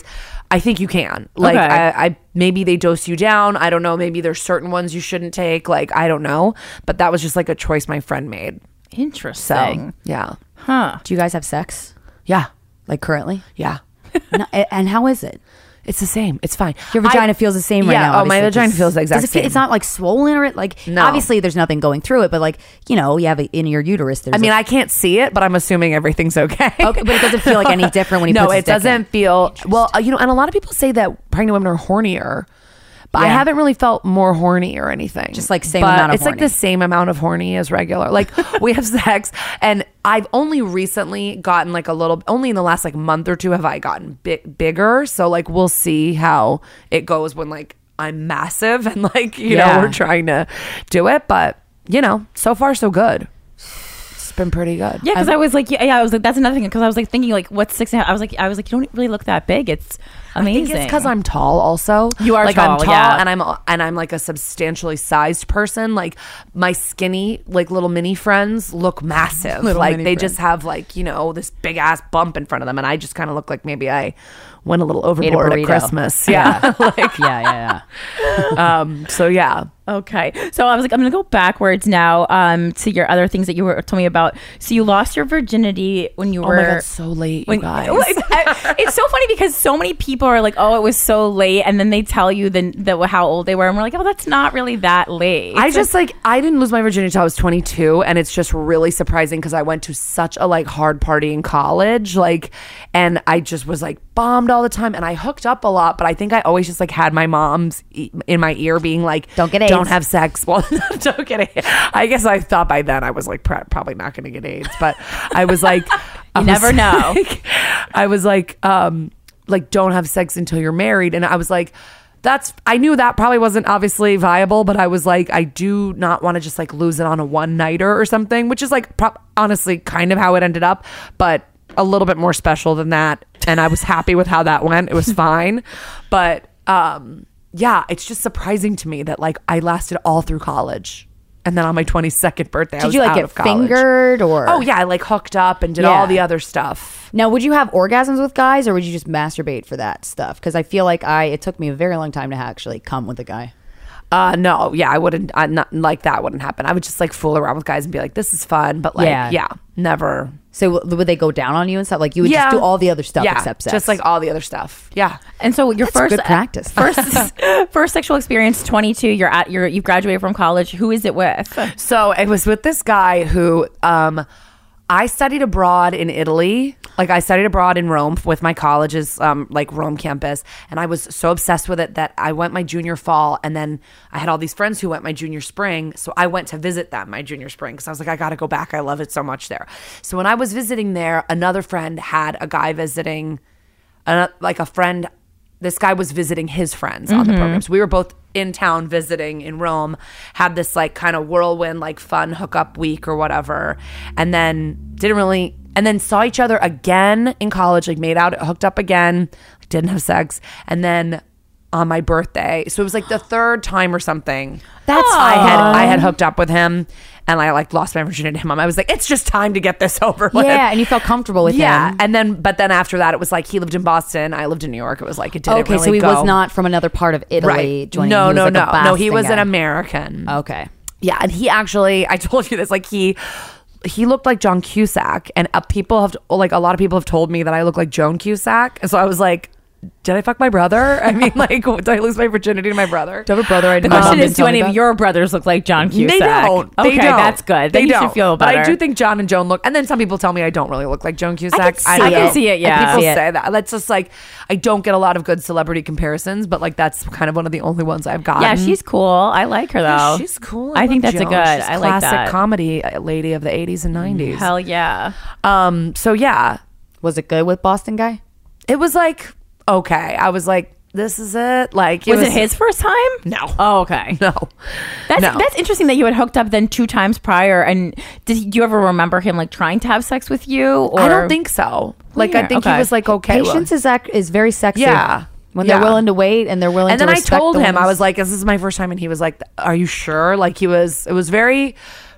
I think you can. Like, Okay. I, I maybe they dose you down. I don't know. Maybe there's certain ones you shouldn't take. Like, I don't know. But that was just like a choice my friend made. So, Interesting. yeah. Huh. Do you guys have sex? Yeah. Like currently? Yeah. No, a- and how is it? It's the same. It's fine. Your vagina I- feels the same right yeah, now. oh, my obviously, vagina 'cause- feels the exact does it feel- same. It's not like swollen or it like. No. Obviously, there's nothing going through it, but like you know, you have it in your uterus. There's I mean, a- I can't see it, but I'm assuming everything's okay. okay, but it doesn't feel like any different when he no, puts his it dick doesn't in. feel well. uh, You know, and a lot of people say that pregnant women are hornier, but I Yeah. haven't really felt more horny or anything. Just like same But amount of it's like horny. the same amount of horny as regular. Like we have sex, and I've only recently gotten like a little. Only in the last like month or two have I gotten big bigger. So like we'll see how it goes when like I'm massive and like you Yeah. know we're trying to do it, but you know so far so good. It's been pretty good. Yeah, because I was like, yeah, yeah, I was like, that's another thing. Because I was like thinking, like, what's six and a half? I was like, I was like, you don't really look that big. It's amazing. I think it's because I'm tall. Also, You are like tall, I'm tall, yeah. and I'm and I'm like a substantially sized person. Like my skinny, like little mini friends look massive. Little like mini they friends. just have like you know this big ass bump in front of them, and I just kind of look like maybe I went a little Ate a overboard at burrito. Christmas. Yeah, like yeah, yeah, yeah. um. So yeah. Okay, so I was like, I'm gonna go backwards now um, to your other things that you were told me about. So you lost your virginity when you Oh were. my god, so late, you when- guys. Well, it's, I- it's so funny because so many people are like, "Oh, it was so late," and then they tell you then that how old they were, and we're like, "Oh, that's not really that late." I It's just like I didn't lose my virginity until I was twenty-two, and it's just really surprising because I went to such a like hard party in college, like, and I just was like bombed all the time, and I hooked up a lot, but I think I always just like had my mom's e- in my ear being like, Don't get AIDS. don't have sex." Well, don't get AIDS. I guess I thought by then I was like pr- probably not going to get AIDS, but I was like, I was never know. like- I was like, um, like don't have sex until you're married, and I was like. That's I knew that probably wasn't obviously viable, but I was like, I do not want to just like lose it on a one nighter or something, which is like pro- honestly kind of how it ended up, but a little bit more special than that. And I was happy with how that went. It was fine, but um, yeah, it's just surprising to me that like I lasted all through college, and then on my twenty-second birthday, I Did was you like out get of college. fingered or? Oh yeah, I like hooked up and did Yeah. all the other stuff. Now, would you have orgasms with guys, or would you just masturbate for that stuff? Because I feel like I it took me a very long time to actually come with a guy. Uh, no, yeah, I wouldn't. I, not like that wouldn't happen. I would just like fool around with guys and be like, "This is fun," but like, Yeah. yeah, never. So w- would they go down on you and stuff? Like you would Yeah. just do all the other stuff yeah, except sex. just like all the other stuff. Yeah. And so your That's first good practice. first first sexual experience, twenty-two. You're at you're you've graduated from college. Who is it with? So it was with this guy who um, I studied abroad in Italy. Like I studied abroad in Rome with my college's um, like Rome campus, and I was so obsessed with it that I went my junior fall, and then I had all these friends who went my junior spring, so I went to visit them my junior spring because I was like, I got to go back. I love it so much there. So when I was visiting there, another friend had a guy visiting, uh, like a friend. This guy was visiting his friends on the program. So we were both in town visiting in Rome, had this like kind of whirlwind, like fun hookup week or whatever. And then didn't really, and then saw each other again in college, like made out, hooked up again, didn't have sex. And then on my birthday, so it was like the third time or something. That's I had I had hooked up with him, and I like lost my virginity to him. I was like, it's just time to get this over with. yeah, and you felt comfortable with Yeah, him. and then but then after that, it was like he lived in Boston, I lived in New York. It was like it didn't Okay, really so he go. was not from another part of Italy. right. Joining. No, he was no, like a no, no. He Boston was an guy. American. Okay. Yeah, and he actually, I told you this, like he. He looked like John Cusack, and uh, people have like a lot of people have told me that I look like Joan Cusack, and so I was like, did I fuck my brother? I mean, like, did I lose my virginity to my brother? Do you have a brother? I The my mom question didn't is, do tell any me of about? your brothers look like John Cusack? They don't. They Okay, don't. that's good. They Then you don't. should feel better. But I do think John and Joan look. And then some people tell me I don't really look like Joan Cusack. I can see don't it. I know. can see it, yeah. And people See it. say that. That's just like I don't get a lot of good celebrity comparisons, but like that's kind of one of the only ones I've gotten. Yeah, she's cool. I like her though. Yeah, she's cool. I, think love that's a Joan. good. She's I like classic that. comedy uh, lady of the eighties and nineties. Hell yeah. Um. So yeah, Was it good with Boston guy? it was like okay. I was like, this is it. Like, Was it his first time? No. Oh, okay. No. That's No. that's interesting that you had hooked up then two times prior. And did he, do you ever remember him like trying to have sex with you? Or I don't think so. Like, I Weird. think he Okay. was like, okay. well- Patience is ac- is very sexy. Yeah. When Yeah. they're willing to wait and they're willing and to then I respect told the him, I woman's- was like, this is my first time. And he was like, are you sure? Like, he was, it was very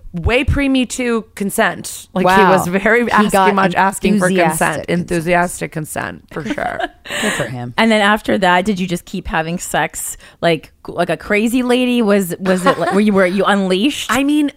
way pre Me Too consent. Like he Wow. was very He asking got much asking for consent, enthusiastic enthusiastic consent for sure. Good for him. And then after that, did you just keep having sex like like a crazy lady? Was was it like, were you were you unleashed? I mean,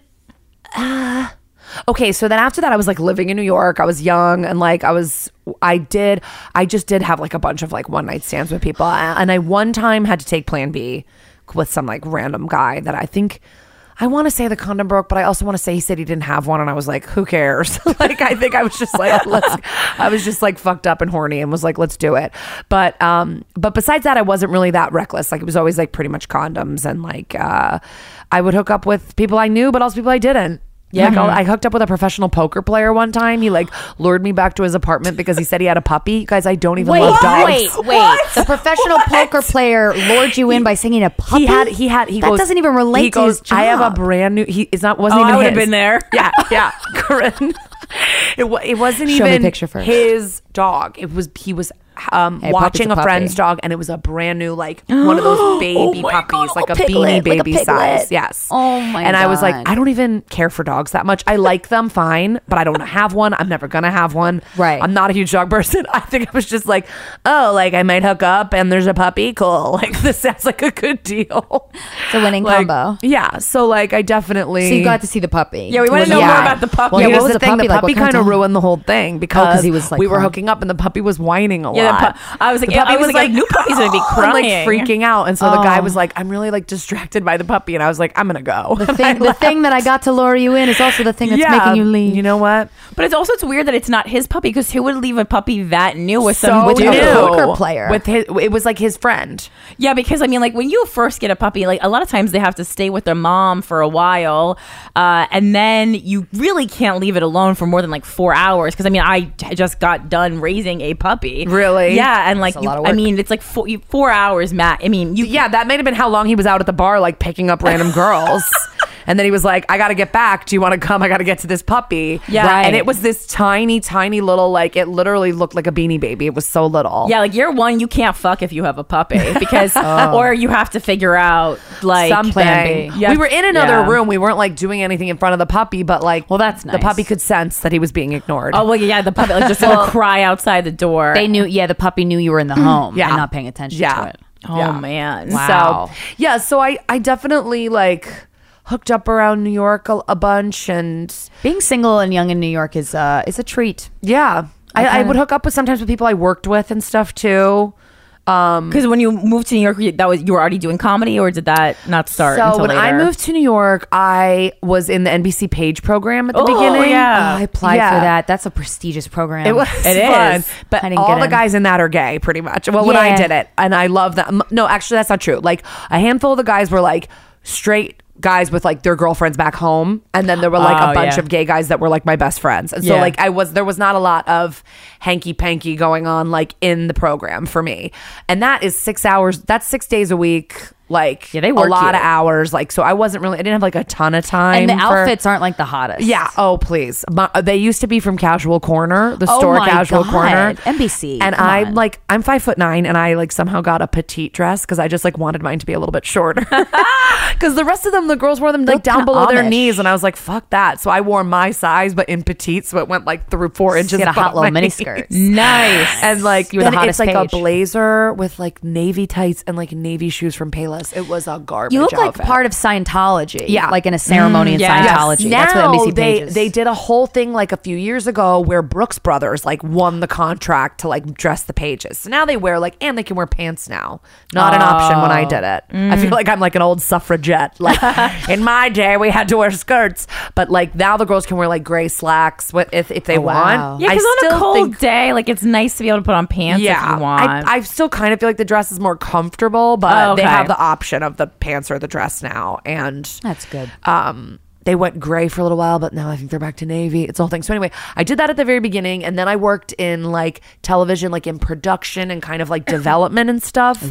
uh, okay, so then after that, I was like living in New York. I was young and like I was, I did, I just did have like a bunch of like one night stands with people. And I one time had to take Plan B with some like random guy that I think, I want to say the condom broke, but I also want to say he said he didn't have one. And I was like, who cares? Like, I think I was just like, let's, I was just like fucked up and horny and was like, let's do it. But, um, but besides that, I wasn't really that reckless. Like it was always like pretty much condoms and like, uh, I would hook up with people I knew, but also people I didn't. Yeah, like, I hooked up with a professional poker player one time. He like lured me back to his apartment because he said he had a puppy. You guys, I don't even Wait, love dogs. wait, wait. The professional poker player lured you in by singing a puppy? He had, he had, he that goes, doesn't even relate he to goes, his job. I have a brand new, he is not, wasn't Oh, even I would've his. been there. Yeah, yeah, Corinne. It, wa- it wasn't Show me even a picture first. his dog. It was, he was um, Hey, watching puppy's a, a friend's puppy. dog and it was a brand new, like one of those baby my puppies, God, like a a piglet, beanie like a baby piglet. size. Yes. Oh my And I was like, God. I don't even care for dogs that much. I like them fine, but I don't have one. I'm never going to have one. Right. I'm not a huge dog person. I think I was just like, oh, like I might hook up and there's a puppy. Cool. Like this sounds like a good deal. It's a winning Like, combo. yeah. So like I definitely. So you got to see the puppy. Yeah, we wanna Was know he- more about the puppy. Well, Yeah, yeah, here's what was the the thing. puppy The like? puppy What kind kind of of ruined the whole thing because 'cause he was, like, we were crying. hooking up and the puppy was whining a Yeah, the lot. pu- I was like, The puppy I was like, new puppy's gonna be and, crying, like freaking out, and so the guy Oh. was like, "I'm really like distracted by the puppy," and I was like, "I'm gonna go." The thing, the thing that I got to lure you in is also the thing that's yeah, making you leave. You know what? But it's also it's weird that it's not his puppy because who would leave a puppy that new with some So with new. a new? poker player. With his, it was like his friend. Yeah, because I mean, like when you first get a puppy, like a lot of times they have to stay with their mom for a while, uh, and then you really can't leave it alone for more than like four hours. Because I mean, I t- just got done raising a puppy. Really? Yeah, and like That's a you, lot of I work. mean, it's like four, you, four hours, Matt. I mean, you Yeah, that may have been how long he was out at the bar, like picking up random girls. And then he was like, I got to get back. Do you want to come? I got to get to this puppy. Yeah. Right. And it was this tiny, tiny little, like, it literally looked like a Beanie Baby. It was so little. Yeah, like year one, you can't fuck if you have a puppy because, or you have to figure out like Something. Plan B. Yeah. We were in another Yeah. room. We weren't like doing anything in front of the puppy, but like, Well, that's the nice. puppy could sense that he was being ignored. Oh well, yeah, the puppy like just will cry outside the door. They knew, yeah, the puppy knew you were in the home Yeah. and not paying attention Yeah. to it. oh Yeah. man, Wow. So yeah, so I I definitely like hooked up around New York a, a bunch, and Being single and young in New York is uh is a treat. yeah, I, I kinda- would hook up with sometimes with people I worked with and stuff too. Um, Because when you moved to New York, you- that was you were already doing comedy, or did that not start? so until when I later? moved to New York, I was in the N B C Page program at the Oh, beginning. yeah. Oh, I applied Yeah. for that. That's a prestigious program. It was It fun, is. but I didn't all get the in. guys in that are gay, pretty much. Well, when I Yeah. did it, and I love that. M- No, actually, that's not true. Like a handful of the guys were like straight guys with like their girlfriends back home, and then there were like Oh, a bunch yeah. of gay guys that were like my best friends. And so Yeah. like I was there was not a lot of hanky panky going on like in the program for me, and that is six hours. That's six days a week. Like Yeah, they a work lot you. of hours. Like so, I wasn't really. I didn't have like a ton of time. And the for- outfits aren't like the hottest. yeah. Oh, please. My, they used to be from Casual Corner, the Oh store my Casual God. Corner, N B C, And come I'm on. like, I'm five foot nine, and I like somehow got a petite dress because I just like wanted mine to be a little bit shorter. Because the rest of them, the girls wore them like Look down kinda below their Amish. knees, and I was like, fuck that. So I wore my size, but in petite, so it went like through four inches. Get a hot above little my mini knees. skirt. nice. And like You were the then hottest it's like page. a blazer with like navy tights and like navy shoes from Payless. It was a garbage. You look like outfit. part of Scientology. Yeah. Like in a ceremony in yeah. Scientology. That's what Now N B C they, Page is. they did a whole thing like a few years ago where Brooks Brothers like won the contract to like dress the pages. So now they wear like, and they can wear pants now. Not an option when I did it. I feel like I'm like an old suffragette. Like in my day, we had to wear skirts, but like now the girls can wear like gray slacks with, if if they Oh, wow. want. yeah, I because on a still cold think- day, like it's nice to be able to put on pants yeah, if you want. I, I still kind of feel like the dress is more comfortable, but Oh, they okay. have the option of the pants or the dress now, and That's good. um they went gray for a little while, but now I think they're back to navy. It's a whole thing. So anyway, I did that at the very beginning, and then I worked in like television, like in production and kind of like development and stuff.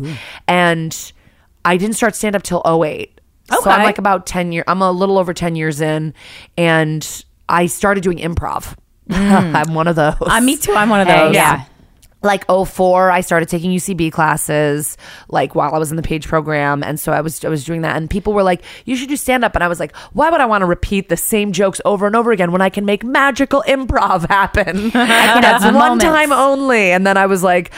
And I didn't start stand up till oh eight. So I'm Okay. like about ten years. I'm a little over ten years in, and I started doing improv. I'm one of those. Uh, me too. I'm one of Hey, those. yeah. like oh four, I started taking U C B classes like while I was in the Page program, and so I was I was doing that, and people were like, you should do stand up, and I was like, why would I want to repeat the same jokes over and over again when I can make magical improv happen? That's one moments. time only. And then I was like,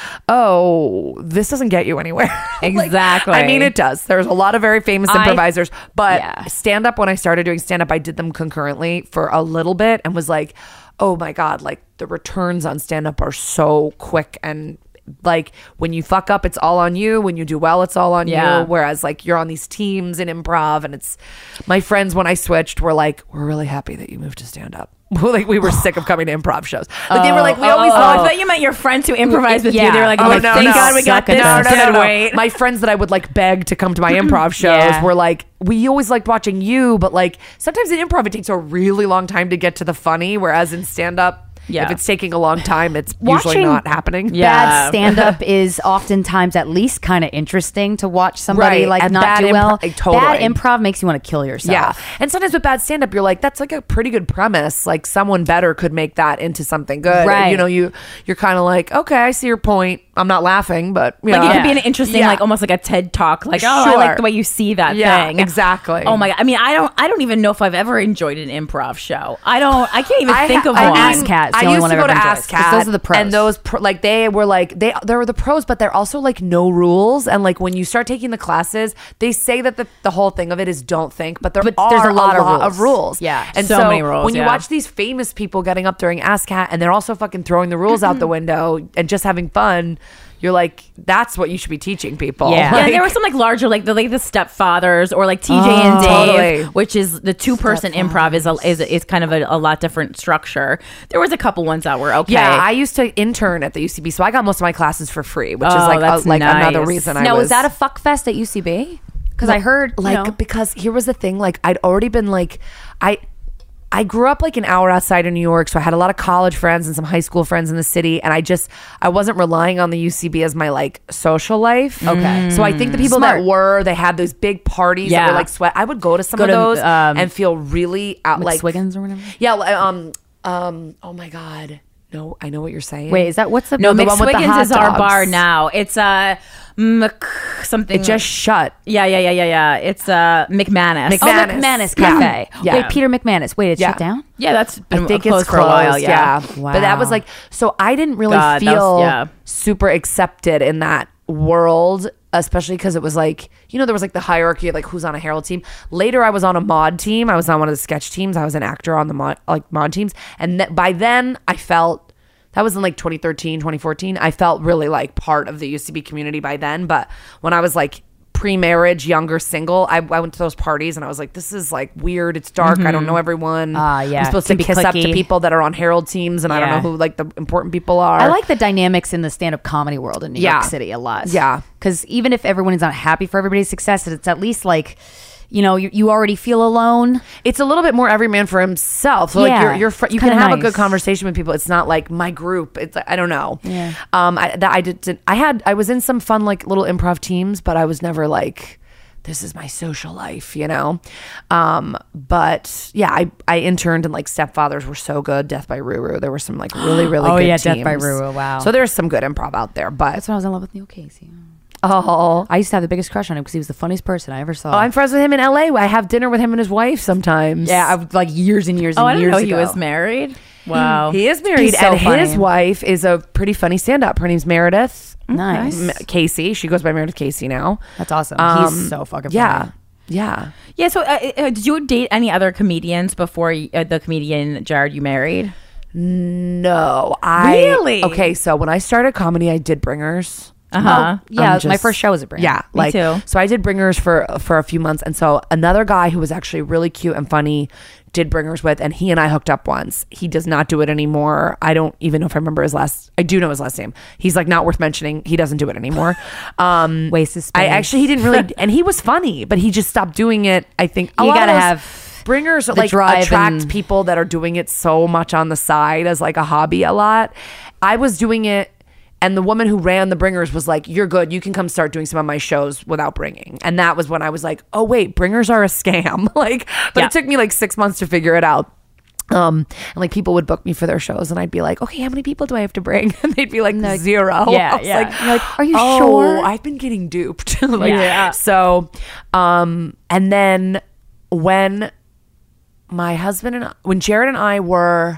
oh, this doesn't get you anywhere. Like, Exactly. I mean, it does. There's a lot of very famous I- improvisers, but yeah. stand up, when I started doing stand up, I did them concurrently for a little bit and was like, oh my God, like the returns on stand up are so quick, and like when you fuck up, it's all on you. When you do well, it's all on Yeah. you. Whereas like you're on these teams in improv, and it's my friends when I switched were like, we're really happy that you moved to stand up. Like we were sick of coming to improv shows. Like they were like, we always Oh, thought I thought you meant your friends who improvise with Yeah. you. They were like, Oh, oh, no, thank no. God we got Suck at this. this. instead of no. wait. My friends that I would like beg to come to my improv shows Yeah. were like, we always liked watching you, but like sometimes in improv it takes a really long time to get to the funny, whereas in stand up, Yeah. if it's taking a long time, it's usually Watching- not happening. Yeah. Bad stand up is oftentimes at least kind of interesting to watch somebody Right, like and not bad do impro- well. like, totally. Bad improv makes you want to kill yourself. Yeah. And sometimes with bad stand up, you're like, that's like a pretty good premise. Like someone better could make that into something good. Right. You know, you, you're kind of like, okay, I see your point. I'm not laughing, but yeah. Like it could be an interesting, Yeah. like almost like a TED talk. Like, oh, I Sure. like the way you see that Yeah, thing. exactly. Oh my God. I mean, I don't, I don't even know if I've ever enjoyed an improv show. I don't, I can't even I think ha- of I one. Ask Cat. It's the I only used one to I've go to ever enjoyed, Ask 'cause Cat, those are the pros. and those pro, like they were like they they were the pros, but they're also like no rules. And like when you start taking the classes, they say that the, the whole thing of it is don't think, but there But are there's a lot of of rules. rules. Yeah. and So so, many rules, when you yeah. watch these famous people getting up during Ask Cat, and they're also fucking throwing the rules out the window and just having fun. You're like, that's what you should be teaching people. Yeah. Yeah, Like- and there were some like larger, like the like the Stepfathers or like T J Oh, and Dave, totally. which is the two person improv is a, is is kind of a, a lot different structure. There was a couple ones that were okay. Yeah, I used to intern at the U C B, so I got most of my classes for free, which is Oh, like a, that's like another nice. reason. I Now, was was that a fuck fest at U C B? Because I heard, you like know, because here was the thing, like I'd already been like I I grew up like an hour outside of New York, so I had a lot of college friends and some high school friends in the city, and I just I wasn't relying on the U C B as my like social life. Okay. So I think the people Smart. that were, they had those big parties that Yeah. were like sweat. I would go to some Go of to, those um, and feel really out like Swiggins or whatever. Yeah, li- um um oh my God. No, I know what you're saying. Wait, is that what's the no, the one with the McSwiggins hot is our dogs. bar now. It's uh, Mc something. It just shut. yeah, yeah, yeah, yeah, yeah. It's uh, McManus. McManus. Oh, McManus. McManus Yeah. Cafe. Yeah. Wait, Peter McManus. Wait, it's Yeah. shut down? Yeah, that's been I think closed it's for a while. closed, Yeah. Wow. But that was like, so I didn't really God, that feel was- yeah. super accepted in that world, especially because it was like, you know, there was like the hierarchy of like who's on a Herald team. Later, I was on a mod team. I was on one of the sketch teams. I was an actor on the mod, like mod teams. And th- by then, I felt that was in like twenty thirteen, twenty fourteen. I felt really like part of the U C B community by then. But when I was like pre-marriage, younger, single, I, I went to those parties and I was like, this is like weird. It's dark. I don't know everyone. Ah, yeah. I'm supposed Can to be kiss up to cliquey. people that are on Herald teams, and I don't Yeah. know who like the important people are. I like the dynamics in the stand-up comedy world in New Yeah. York City a lot. Yeah. Because even if everyone is not happy for everybody's success, it's at least like, you know, you, you already feel alone. It's a little bit more every man for himself. So Yeah, like you're, you're fr- it's you can kinda have a nice. good conversation with people. It's not like my group. It's I don't know. Yeah. Um. I that I did, did. I had. I was in some fun like little improv teams, but I was never like, this is my social life, you know. Um. But yeah, I I interned and like Stepfathers were so good. Death by Ruru. There were some like really really Oh, good yeah, teams. Death by Ruru, wow. So there's some good improv out there, but That's when I was in love with Neil Casey. oh. I used to have the biggest crush on him because he was the funniest person I ever saw. Oh, I'm friends with him in L A. I have dinner with him and his wife sometimes. yeah, I, was, like years and years Oh, and I didn't years know ago. he was married. Wow. He is married, He's so and his funny. wife is a pretty funny stand-up. Her name's Meredith Nice. M- Casey. She goes by Meredith Casey now. That's awesome. Um, He's so fucking yeah, funny. yeah. Yeah. So, uh, uh, did you date any other comedians before y- uh, the comedian Jared you married? No, I Really? okay. So when I started comedy, I did Bringers. Uh huh. Yeah, I'm my just- first show was a brand. Yeah, Me like too. so I did Bringers for for a few months, and so another guy who was actually really cute and funny did Bringers with, and he and I hooked up once. He does not do it anymore. I don't even know if I remember his last. I do know his last name. He's like not worth mentioning. He doesn't do it anymore. Um, Waste of I space. actually he didn't really, and he was funny, but he just stopped doing it. I think a You lot of gotta those have Bringers the like drive attract and- people that are doing it so much on the side as like a hobby a lot. I was doing it. And the woman who ran the Bringers was like, you're good. You can come start doing some of my shows without bringing. And that was when I was like, oh, wait, Bringers are a scam. Like, but Yeah. it took me like six months to figure it out. Um, and like people would book me for their shows, and I'd be like, okay, how many people do I have to bring? And they'd be like, zero. yeah, I was yeah. like, You're like, are you oh, sure? I've been getting duped. like, Yeah. So, um, and then when my husband and I, when Jared and I were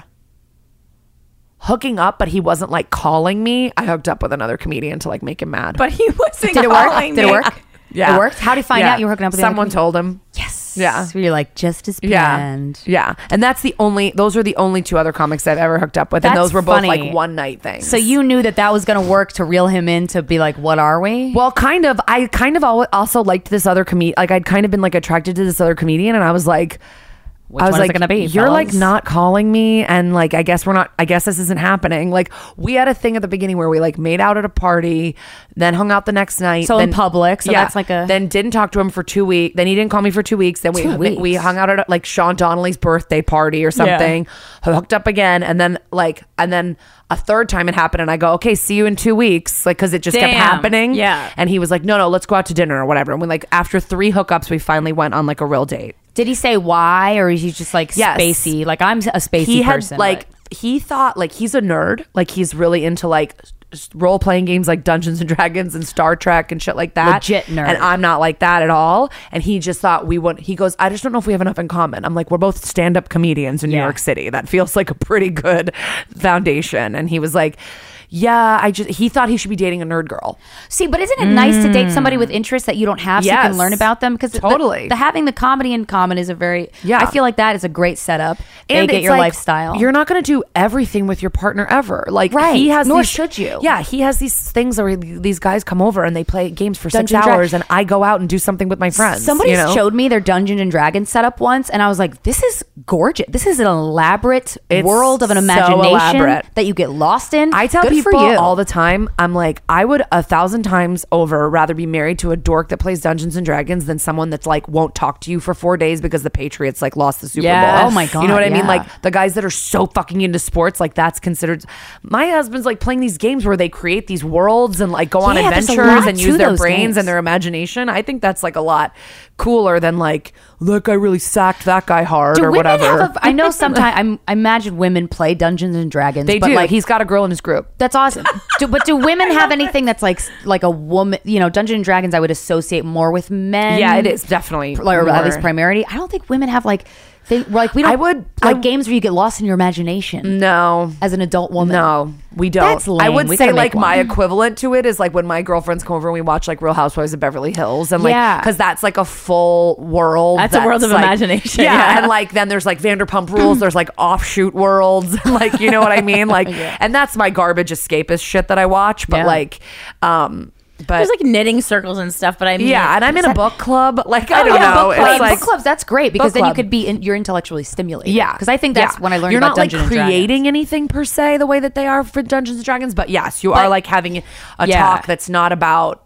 hooking up, but he wasn't like calling me, I hooked up with another comedian to like make him mad. But he wasn't Did it work? calling Did it me. work? yeah, It worked? How did you find Yeah. out you were hooking up with the someone other told him. Yes. Yeah. So you're like, just as Yeah. planned. Yeah. And that's the only, those are the only two other comics I've ever hooked up with. and That's those were both funny. like one night things. So you knew that that was going to work to reel him in to be like, what are we? Well, kind of. I kind of al- also liked this other comedian. Like, I'd kind of been like attracted to this other comedian, and I was like, Which I was one is like, it gonna be, you're like fellas? not calling me, and like I guess we're not. I guess this isn't happening. Like we had a thing at the beginning where we like made out at a party, then hung out the next night. So in then, public, so that's like a- Then didn't talk to him for two weeks. Then he didn't call me for two weeks. Then we Two we, we weeks? hung out at like Sean Donnelly's birthday party or something. Hooked up again, and then like and then a third time it happened, and I go, okay, see you in two weeks, like because it just kept Damn. happening. Yeah. And he was like, no, no, let's go out to dinner or whatever. And we like after three hookups, we finally went on like a real date. Did he say why, or is he just like Yes. spacey? Like I'm a spacey He had person. like but- he thought like he's a nerd, like he's really into like role playing games like Dungeons and Dragons and Star Trek and shit like that. Legit nerd. And I'm not like that at all. And he just thought we would. He goes, I just don't know if we have enough in common. I'm like, we're both stand up comedians in New Yeah. York City. That feels like a pretty good foundation. And he was like, yeah, I just he thought he should be dating a nerd girl. See, but isn't it nice to date somebody with interests that you don't have, so you Yes. can learn about them? Because Totally. the, the having the comedy in common is a very Yeah. I feel like that is a great setup. They And get it's your like, lifestyle. You're not going to do everything with your partner ever. Like Right. he has, Nor these, should you. Yeah, he has these things where these guys come over and they play games for Dungeon six Dra- hours, and I go out and do something with my friends. Somebody you know? showed me their Dungeons and Dragons setup once, and I was like, "This is gorgeous. This is an elaborate It's world of an so imagination elaborate. that you get lost in." I tell Good people for you. all the time, I'm like, I would a thousand times over rather be married to a dork that plays Dungeons and Dragons than someone that's like won't talk to you for four days because the Patriots like lost the Super Yeah. Bowl. Oh my God, You know what I mean? yeah. Like the guys that are so fucking into sports, like that's considered. My husband's like playing these games where they create these worlds and like go on Yeah, there's a adventures lot and to use their those brains games. and their imagination. I think that's like a lot cooler than like that guy really sacked that guy hard Do or women whatever. have a, I know sometimes I imagine women play Dungeons and Dragons. they but do. Like He's got a girl in his group. that's awesome. do, but do women have anything that's like like a woman? You know, Dungeons and Dragons I would associate more with men. Yeah, it is definitely Like, or at more- least primarity. I don't think women have like thing like we don't. I would- like I- games where you get lost in your imagination No. as an adult woman. No, we don't. That's lame. I would We say gotta make like my one. equivalent to it is like when my girlfriends come over and we watch like Real Housewives of Beverly Hills and like Yeah. because that's like a full world. That's a world of like- imagination, Yeah, yeah. and like then there's like Vanderpump Rules. There's like offshoot worlds. Like you know what I mean? Like, and that's my garbage escapist shit that I watch. But Yeah. like, um, but There's like knitting circles and stuff, but I mean, yeah, and I'm in a book club. Like I Oh, don't yeah, know. book It's clubs. like book clubs. That's great because Book then you club. could be in, you're intellectually stimulated. Yeah, because I think that's Yeah. when I learned You're about not Dungeons like and Dragons. creating anything per se the way that they are for Dungeons and Dragons, but yes, you But- are like having a Yeah. talk that's not about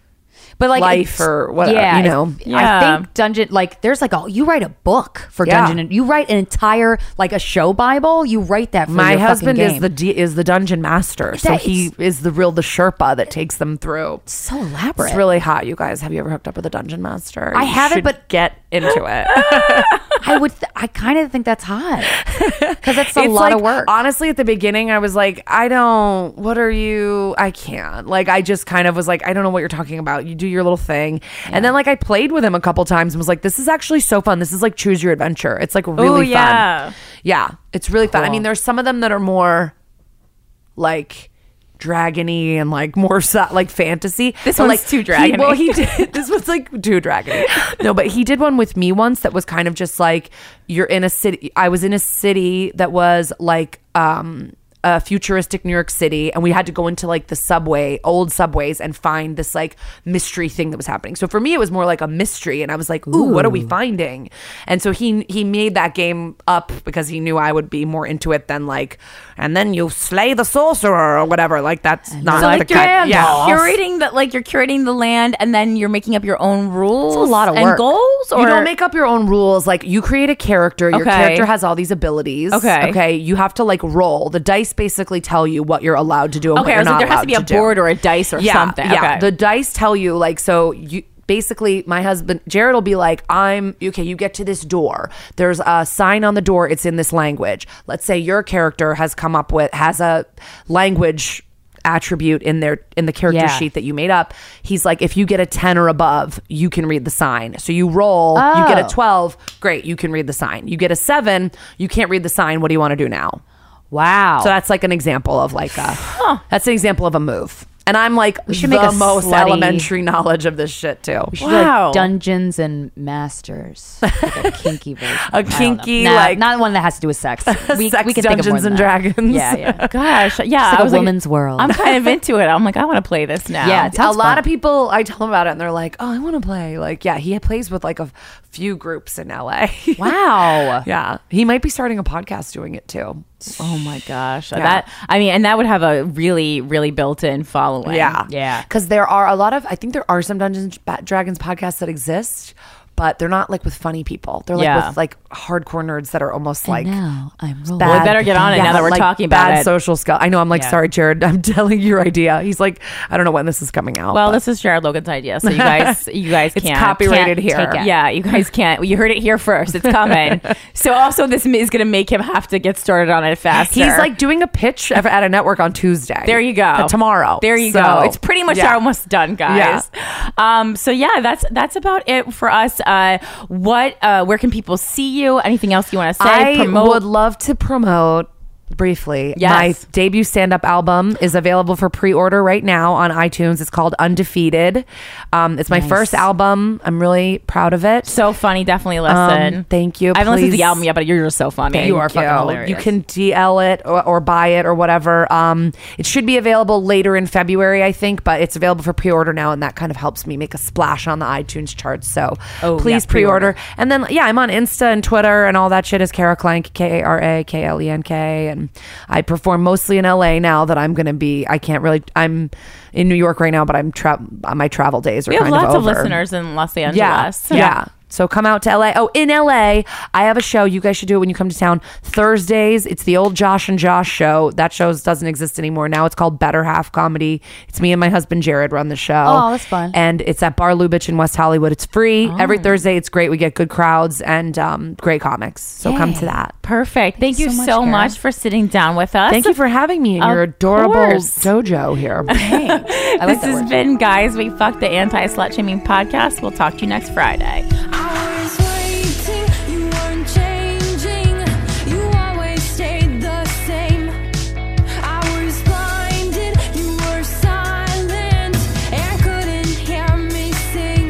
but like life it's- or whatever, Yeah, you know? it's- Yeah. I think dungeon like there's like a you write a book for Yeah. dungeon and you write an entire like a show bible. You write that for My your husband fucking is game. the D, is the dungeon master, so That he is the real the Sherpa that takes them through. so elaborate. It's really hot, you guys. Have you ever hooked up with a dungeon master? I You haven't, should but- get into it. I would th- I kind of think that's hot because that's a It's lot like, of work. Honestly, at the beginning, I was like, I don't. What are you? I can't. Like, I just kind of was like, I don't know what you're talking about. You do your little thing, and then like I played with him a couple times and was like, this is actually so fun. This is like choose your adventure. It's like really Ooh, fun. yeah. Yeah, it's really fun. I Cool. mean, there's some of them that are more like dragony and like more so, like fantasy. This But, one's like too he- dragony. well, he did. This was like too dragony. No, but he did one with me once that was kind of just like you're in a city. I was in a city that was like um a futuristic New York City, and we had to go into like the subway, old subways, and find this like mystery thing that was happening. So for me, it was more like a mystery, and I was like, "Ooh, what are we finding?" And so he he made that game up because he knew I would be more into it than like, and then you slay the sorcerer or whatever. Like that's not So the like you're kind. Yeah, curating the like you're curating the land, and then you're making up your own rules. It's a lot of and work. goals. Or you don't make up your own rules. Like you create a character. Your Okay. character has all these abilities. Okay. Okay. You have to like roll. The dice basically tell you what you're allowed to do and okay. what I you're was like, not there has allowed to be a do. board or a dice or yeah, something. Yeah. Okay. The dice tell you like so you basically my husband, Jared, will be like, I'm, okay, you get to this door. There's a sign on the door. It's in this language. Let's say your character has come up with, has a language attribute in their in the character Yeah. sheet that you made up. He's like, if you get a ten or above, you can read the sign. So you roll, Oh. you get a twelve, great, you can read the sign. You get a seven, you can't read the sign. What do you want to do now? Wow. So that's like an example of like a that's an example of a move. And I'm like We should the make a most slutty- elementary knowledge of this shit too. We should Wow. do like Dungeons and Masters, like a kinky version. A I don't know. kinky, Nah, like- not one that has to do with sex. We, Sex we can think of more Dungeons than and that. Dragons. Yeah, yeah. Gosh, yeah. It's like I a was like, woman's world. I'm kind of into it. I'm like, I want to play this now. Yeah, it A sounds lot fun. of people, I tell them about it and they're like, oh, I want to play. Like, yeah, he plays with like a few groups in L A. Wow. Yeah. He might be starting a podcast doing it too. Oh my gosh. Yeah. That I mean, and that would have a really, really built-in following. Yeah. Yeah. Because there are a lot of, I think there are some Dungeons and Dragons podcasts that exist, but they're not like with funny people. They're like Yeah. with like hardcore nerds that are almost like now I'm rolling. bad- Well, we better get on it now that we're like talking about bad it. social skill. I know. I'm like, Yeah. sorry, Jared. I'm telling you your idea. He's like, I don't know when this is coming out. Well, but- this is Jared Logan's idea, so you guys, you guys It's can't copyrighted can't here. take it. Yeah, you guys can't. You heard it here first. It's coming. So also, this is going to make him have to get started on it faster. he's like doing a pitch at at a network on Tuesday. There you go. Uh, tomorrow. There you So, go. It's pretty much yeah. almost done, guys. Um, so yeah, that's that's about it for us. Uh, what? Uh, where can people see you? Anything else you want to say? I Promote? would love to promote briefly. Yes. My debut stand-up album is available for pre-order right now on iTunes. It's called Undefeated. Um, it's my Nice. first album. I'm really proud of it. So funny. Definitely listen. Um, thank you. I haven't listened to Please. the album yet, but you're just so funny. Thank You are fucking hilarious. You can D L it or, or buy it or whatever. Um, it should be available later in February, I think, but it's available for pre-order now, and that kind of helps me make a splash on the iTunes charts. So Oh, please yeah, pre-order. pre-order. And then, yeah, I'm on Insta and Twitter and all that shit is Kara Klenk, K A R A K L E N K. And I perform mostly in L A now that I'm going to be, I can't really, I'm in New York right now, but I'm tra- my travel days are We have kind lots of of over. listeners in Los Angeles. Yeah. Yeah. So come out to L A. Oh, in L A, I have a show. You guys should do it when you come to town. Thursdays, it's the old Josh and Josh show. That show doesn't exist anymore. Now it's called Better Half Comedy. It's me and my husband Jared run the show. Oh, that's fun. And it's at Bar Lubitsch in West Hollywood. It's free every Thursday. It's great. We get good crowds and um, great comics. So come to that. Perfect. Thank you so so much, much, Kara. for sitting down with us. Thank you for having me in Of your adorable course. dojo here. I like This that has word. been Guys We Fuck, the anti-slut shaming podcast. We'll talk to you next Friday. I was waiting, you weren't changing. You always stayed the same. I was blinded, you were silent and couldn't hear me sing.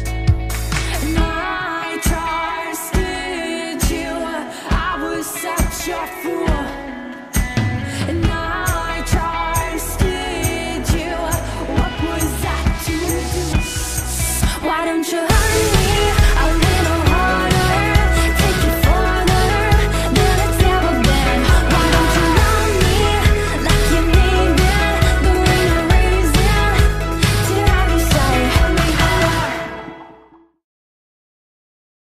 And I trusted you. I was such a fool.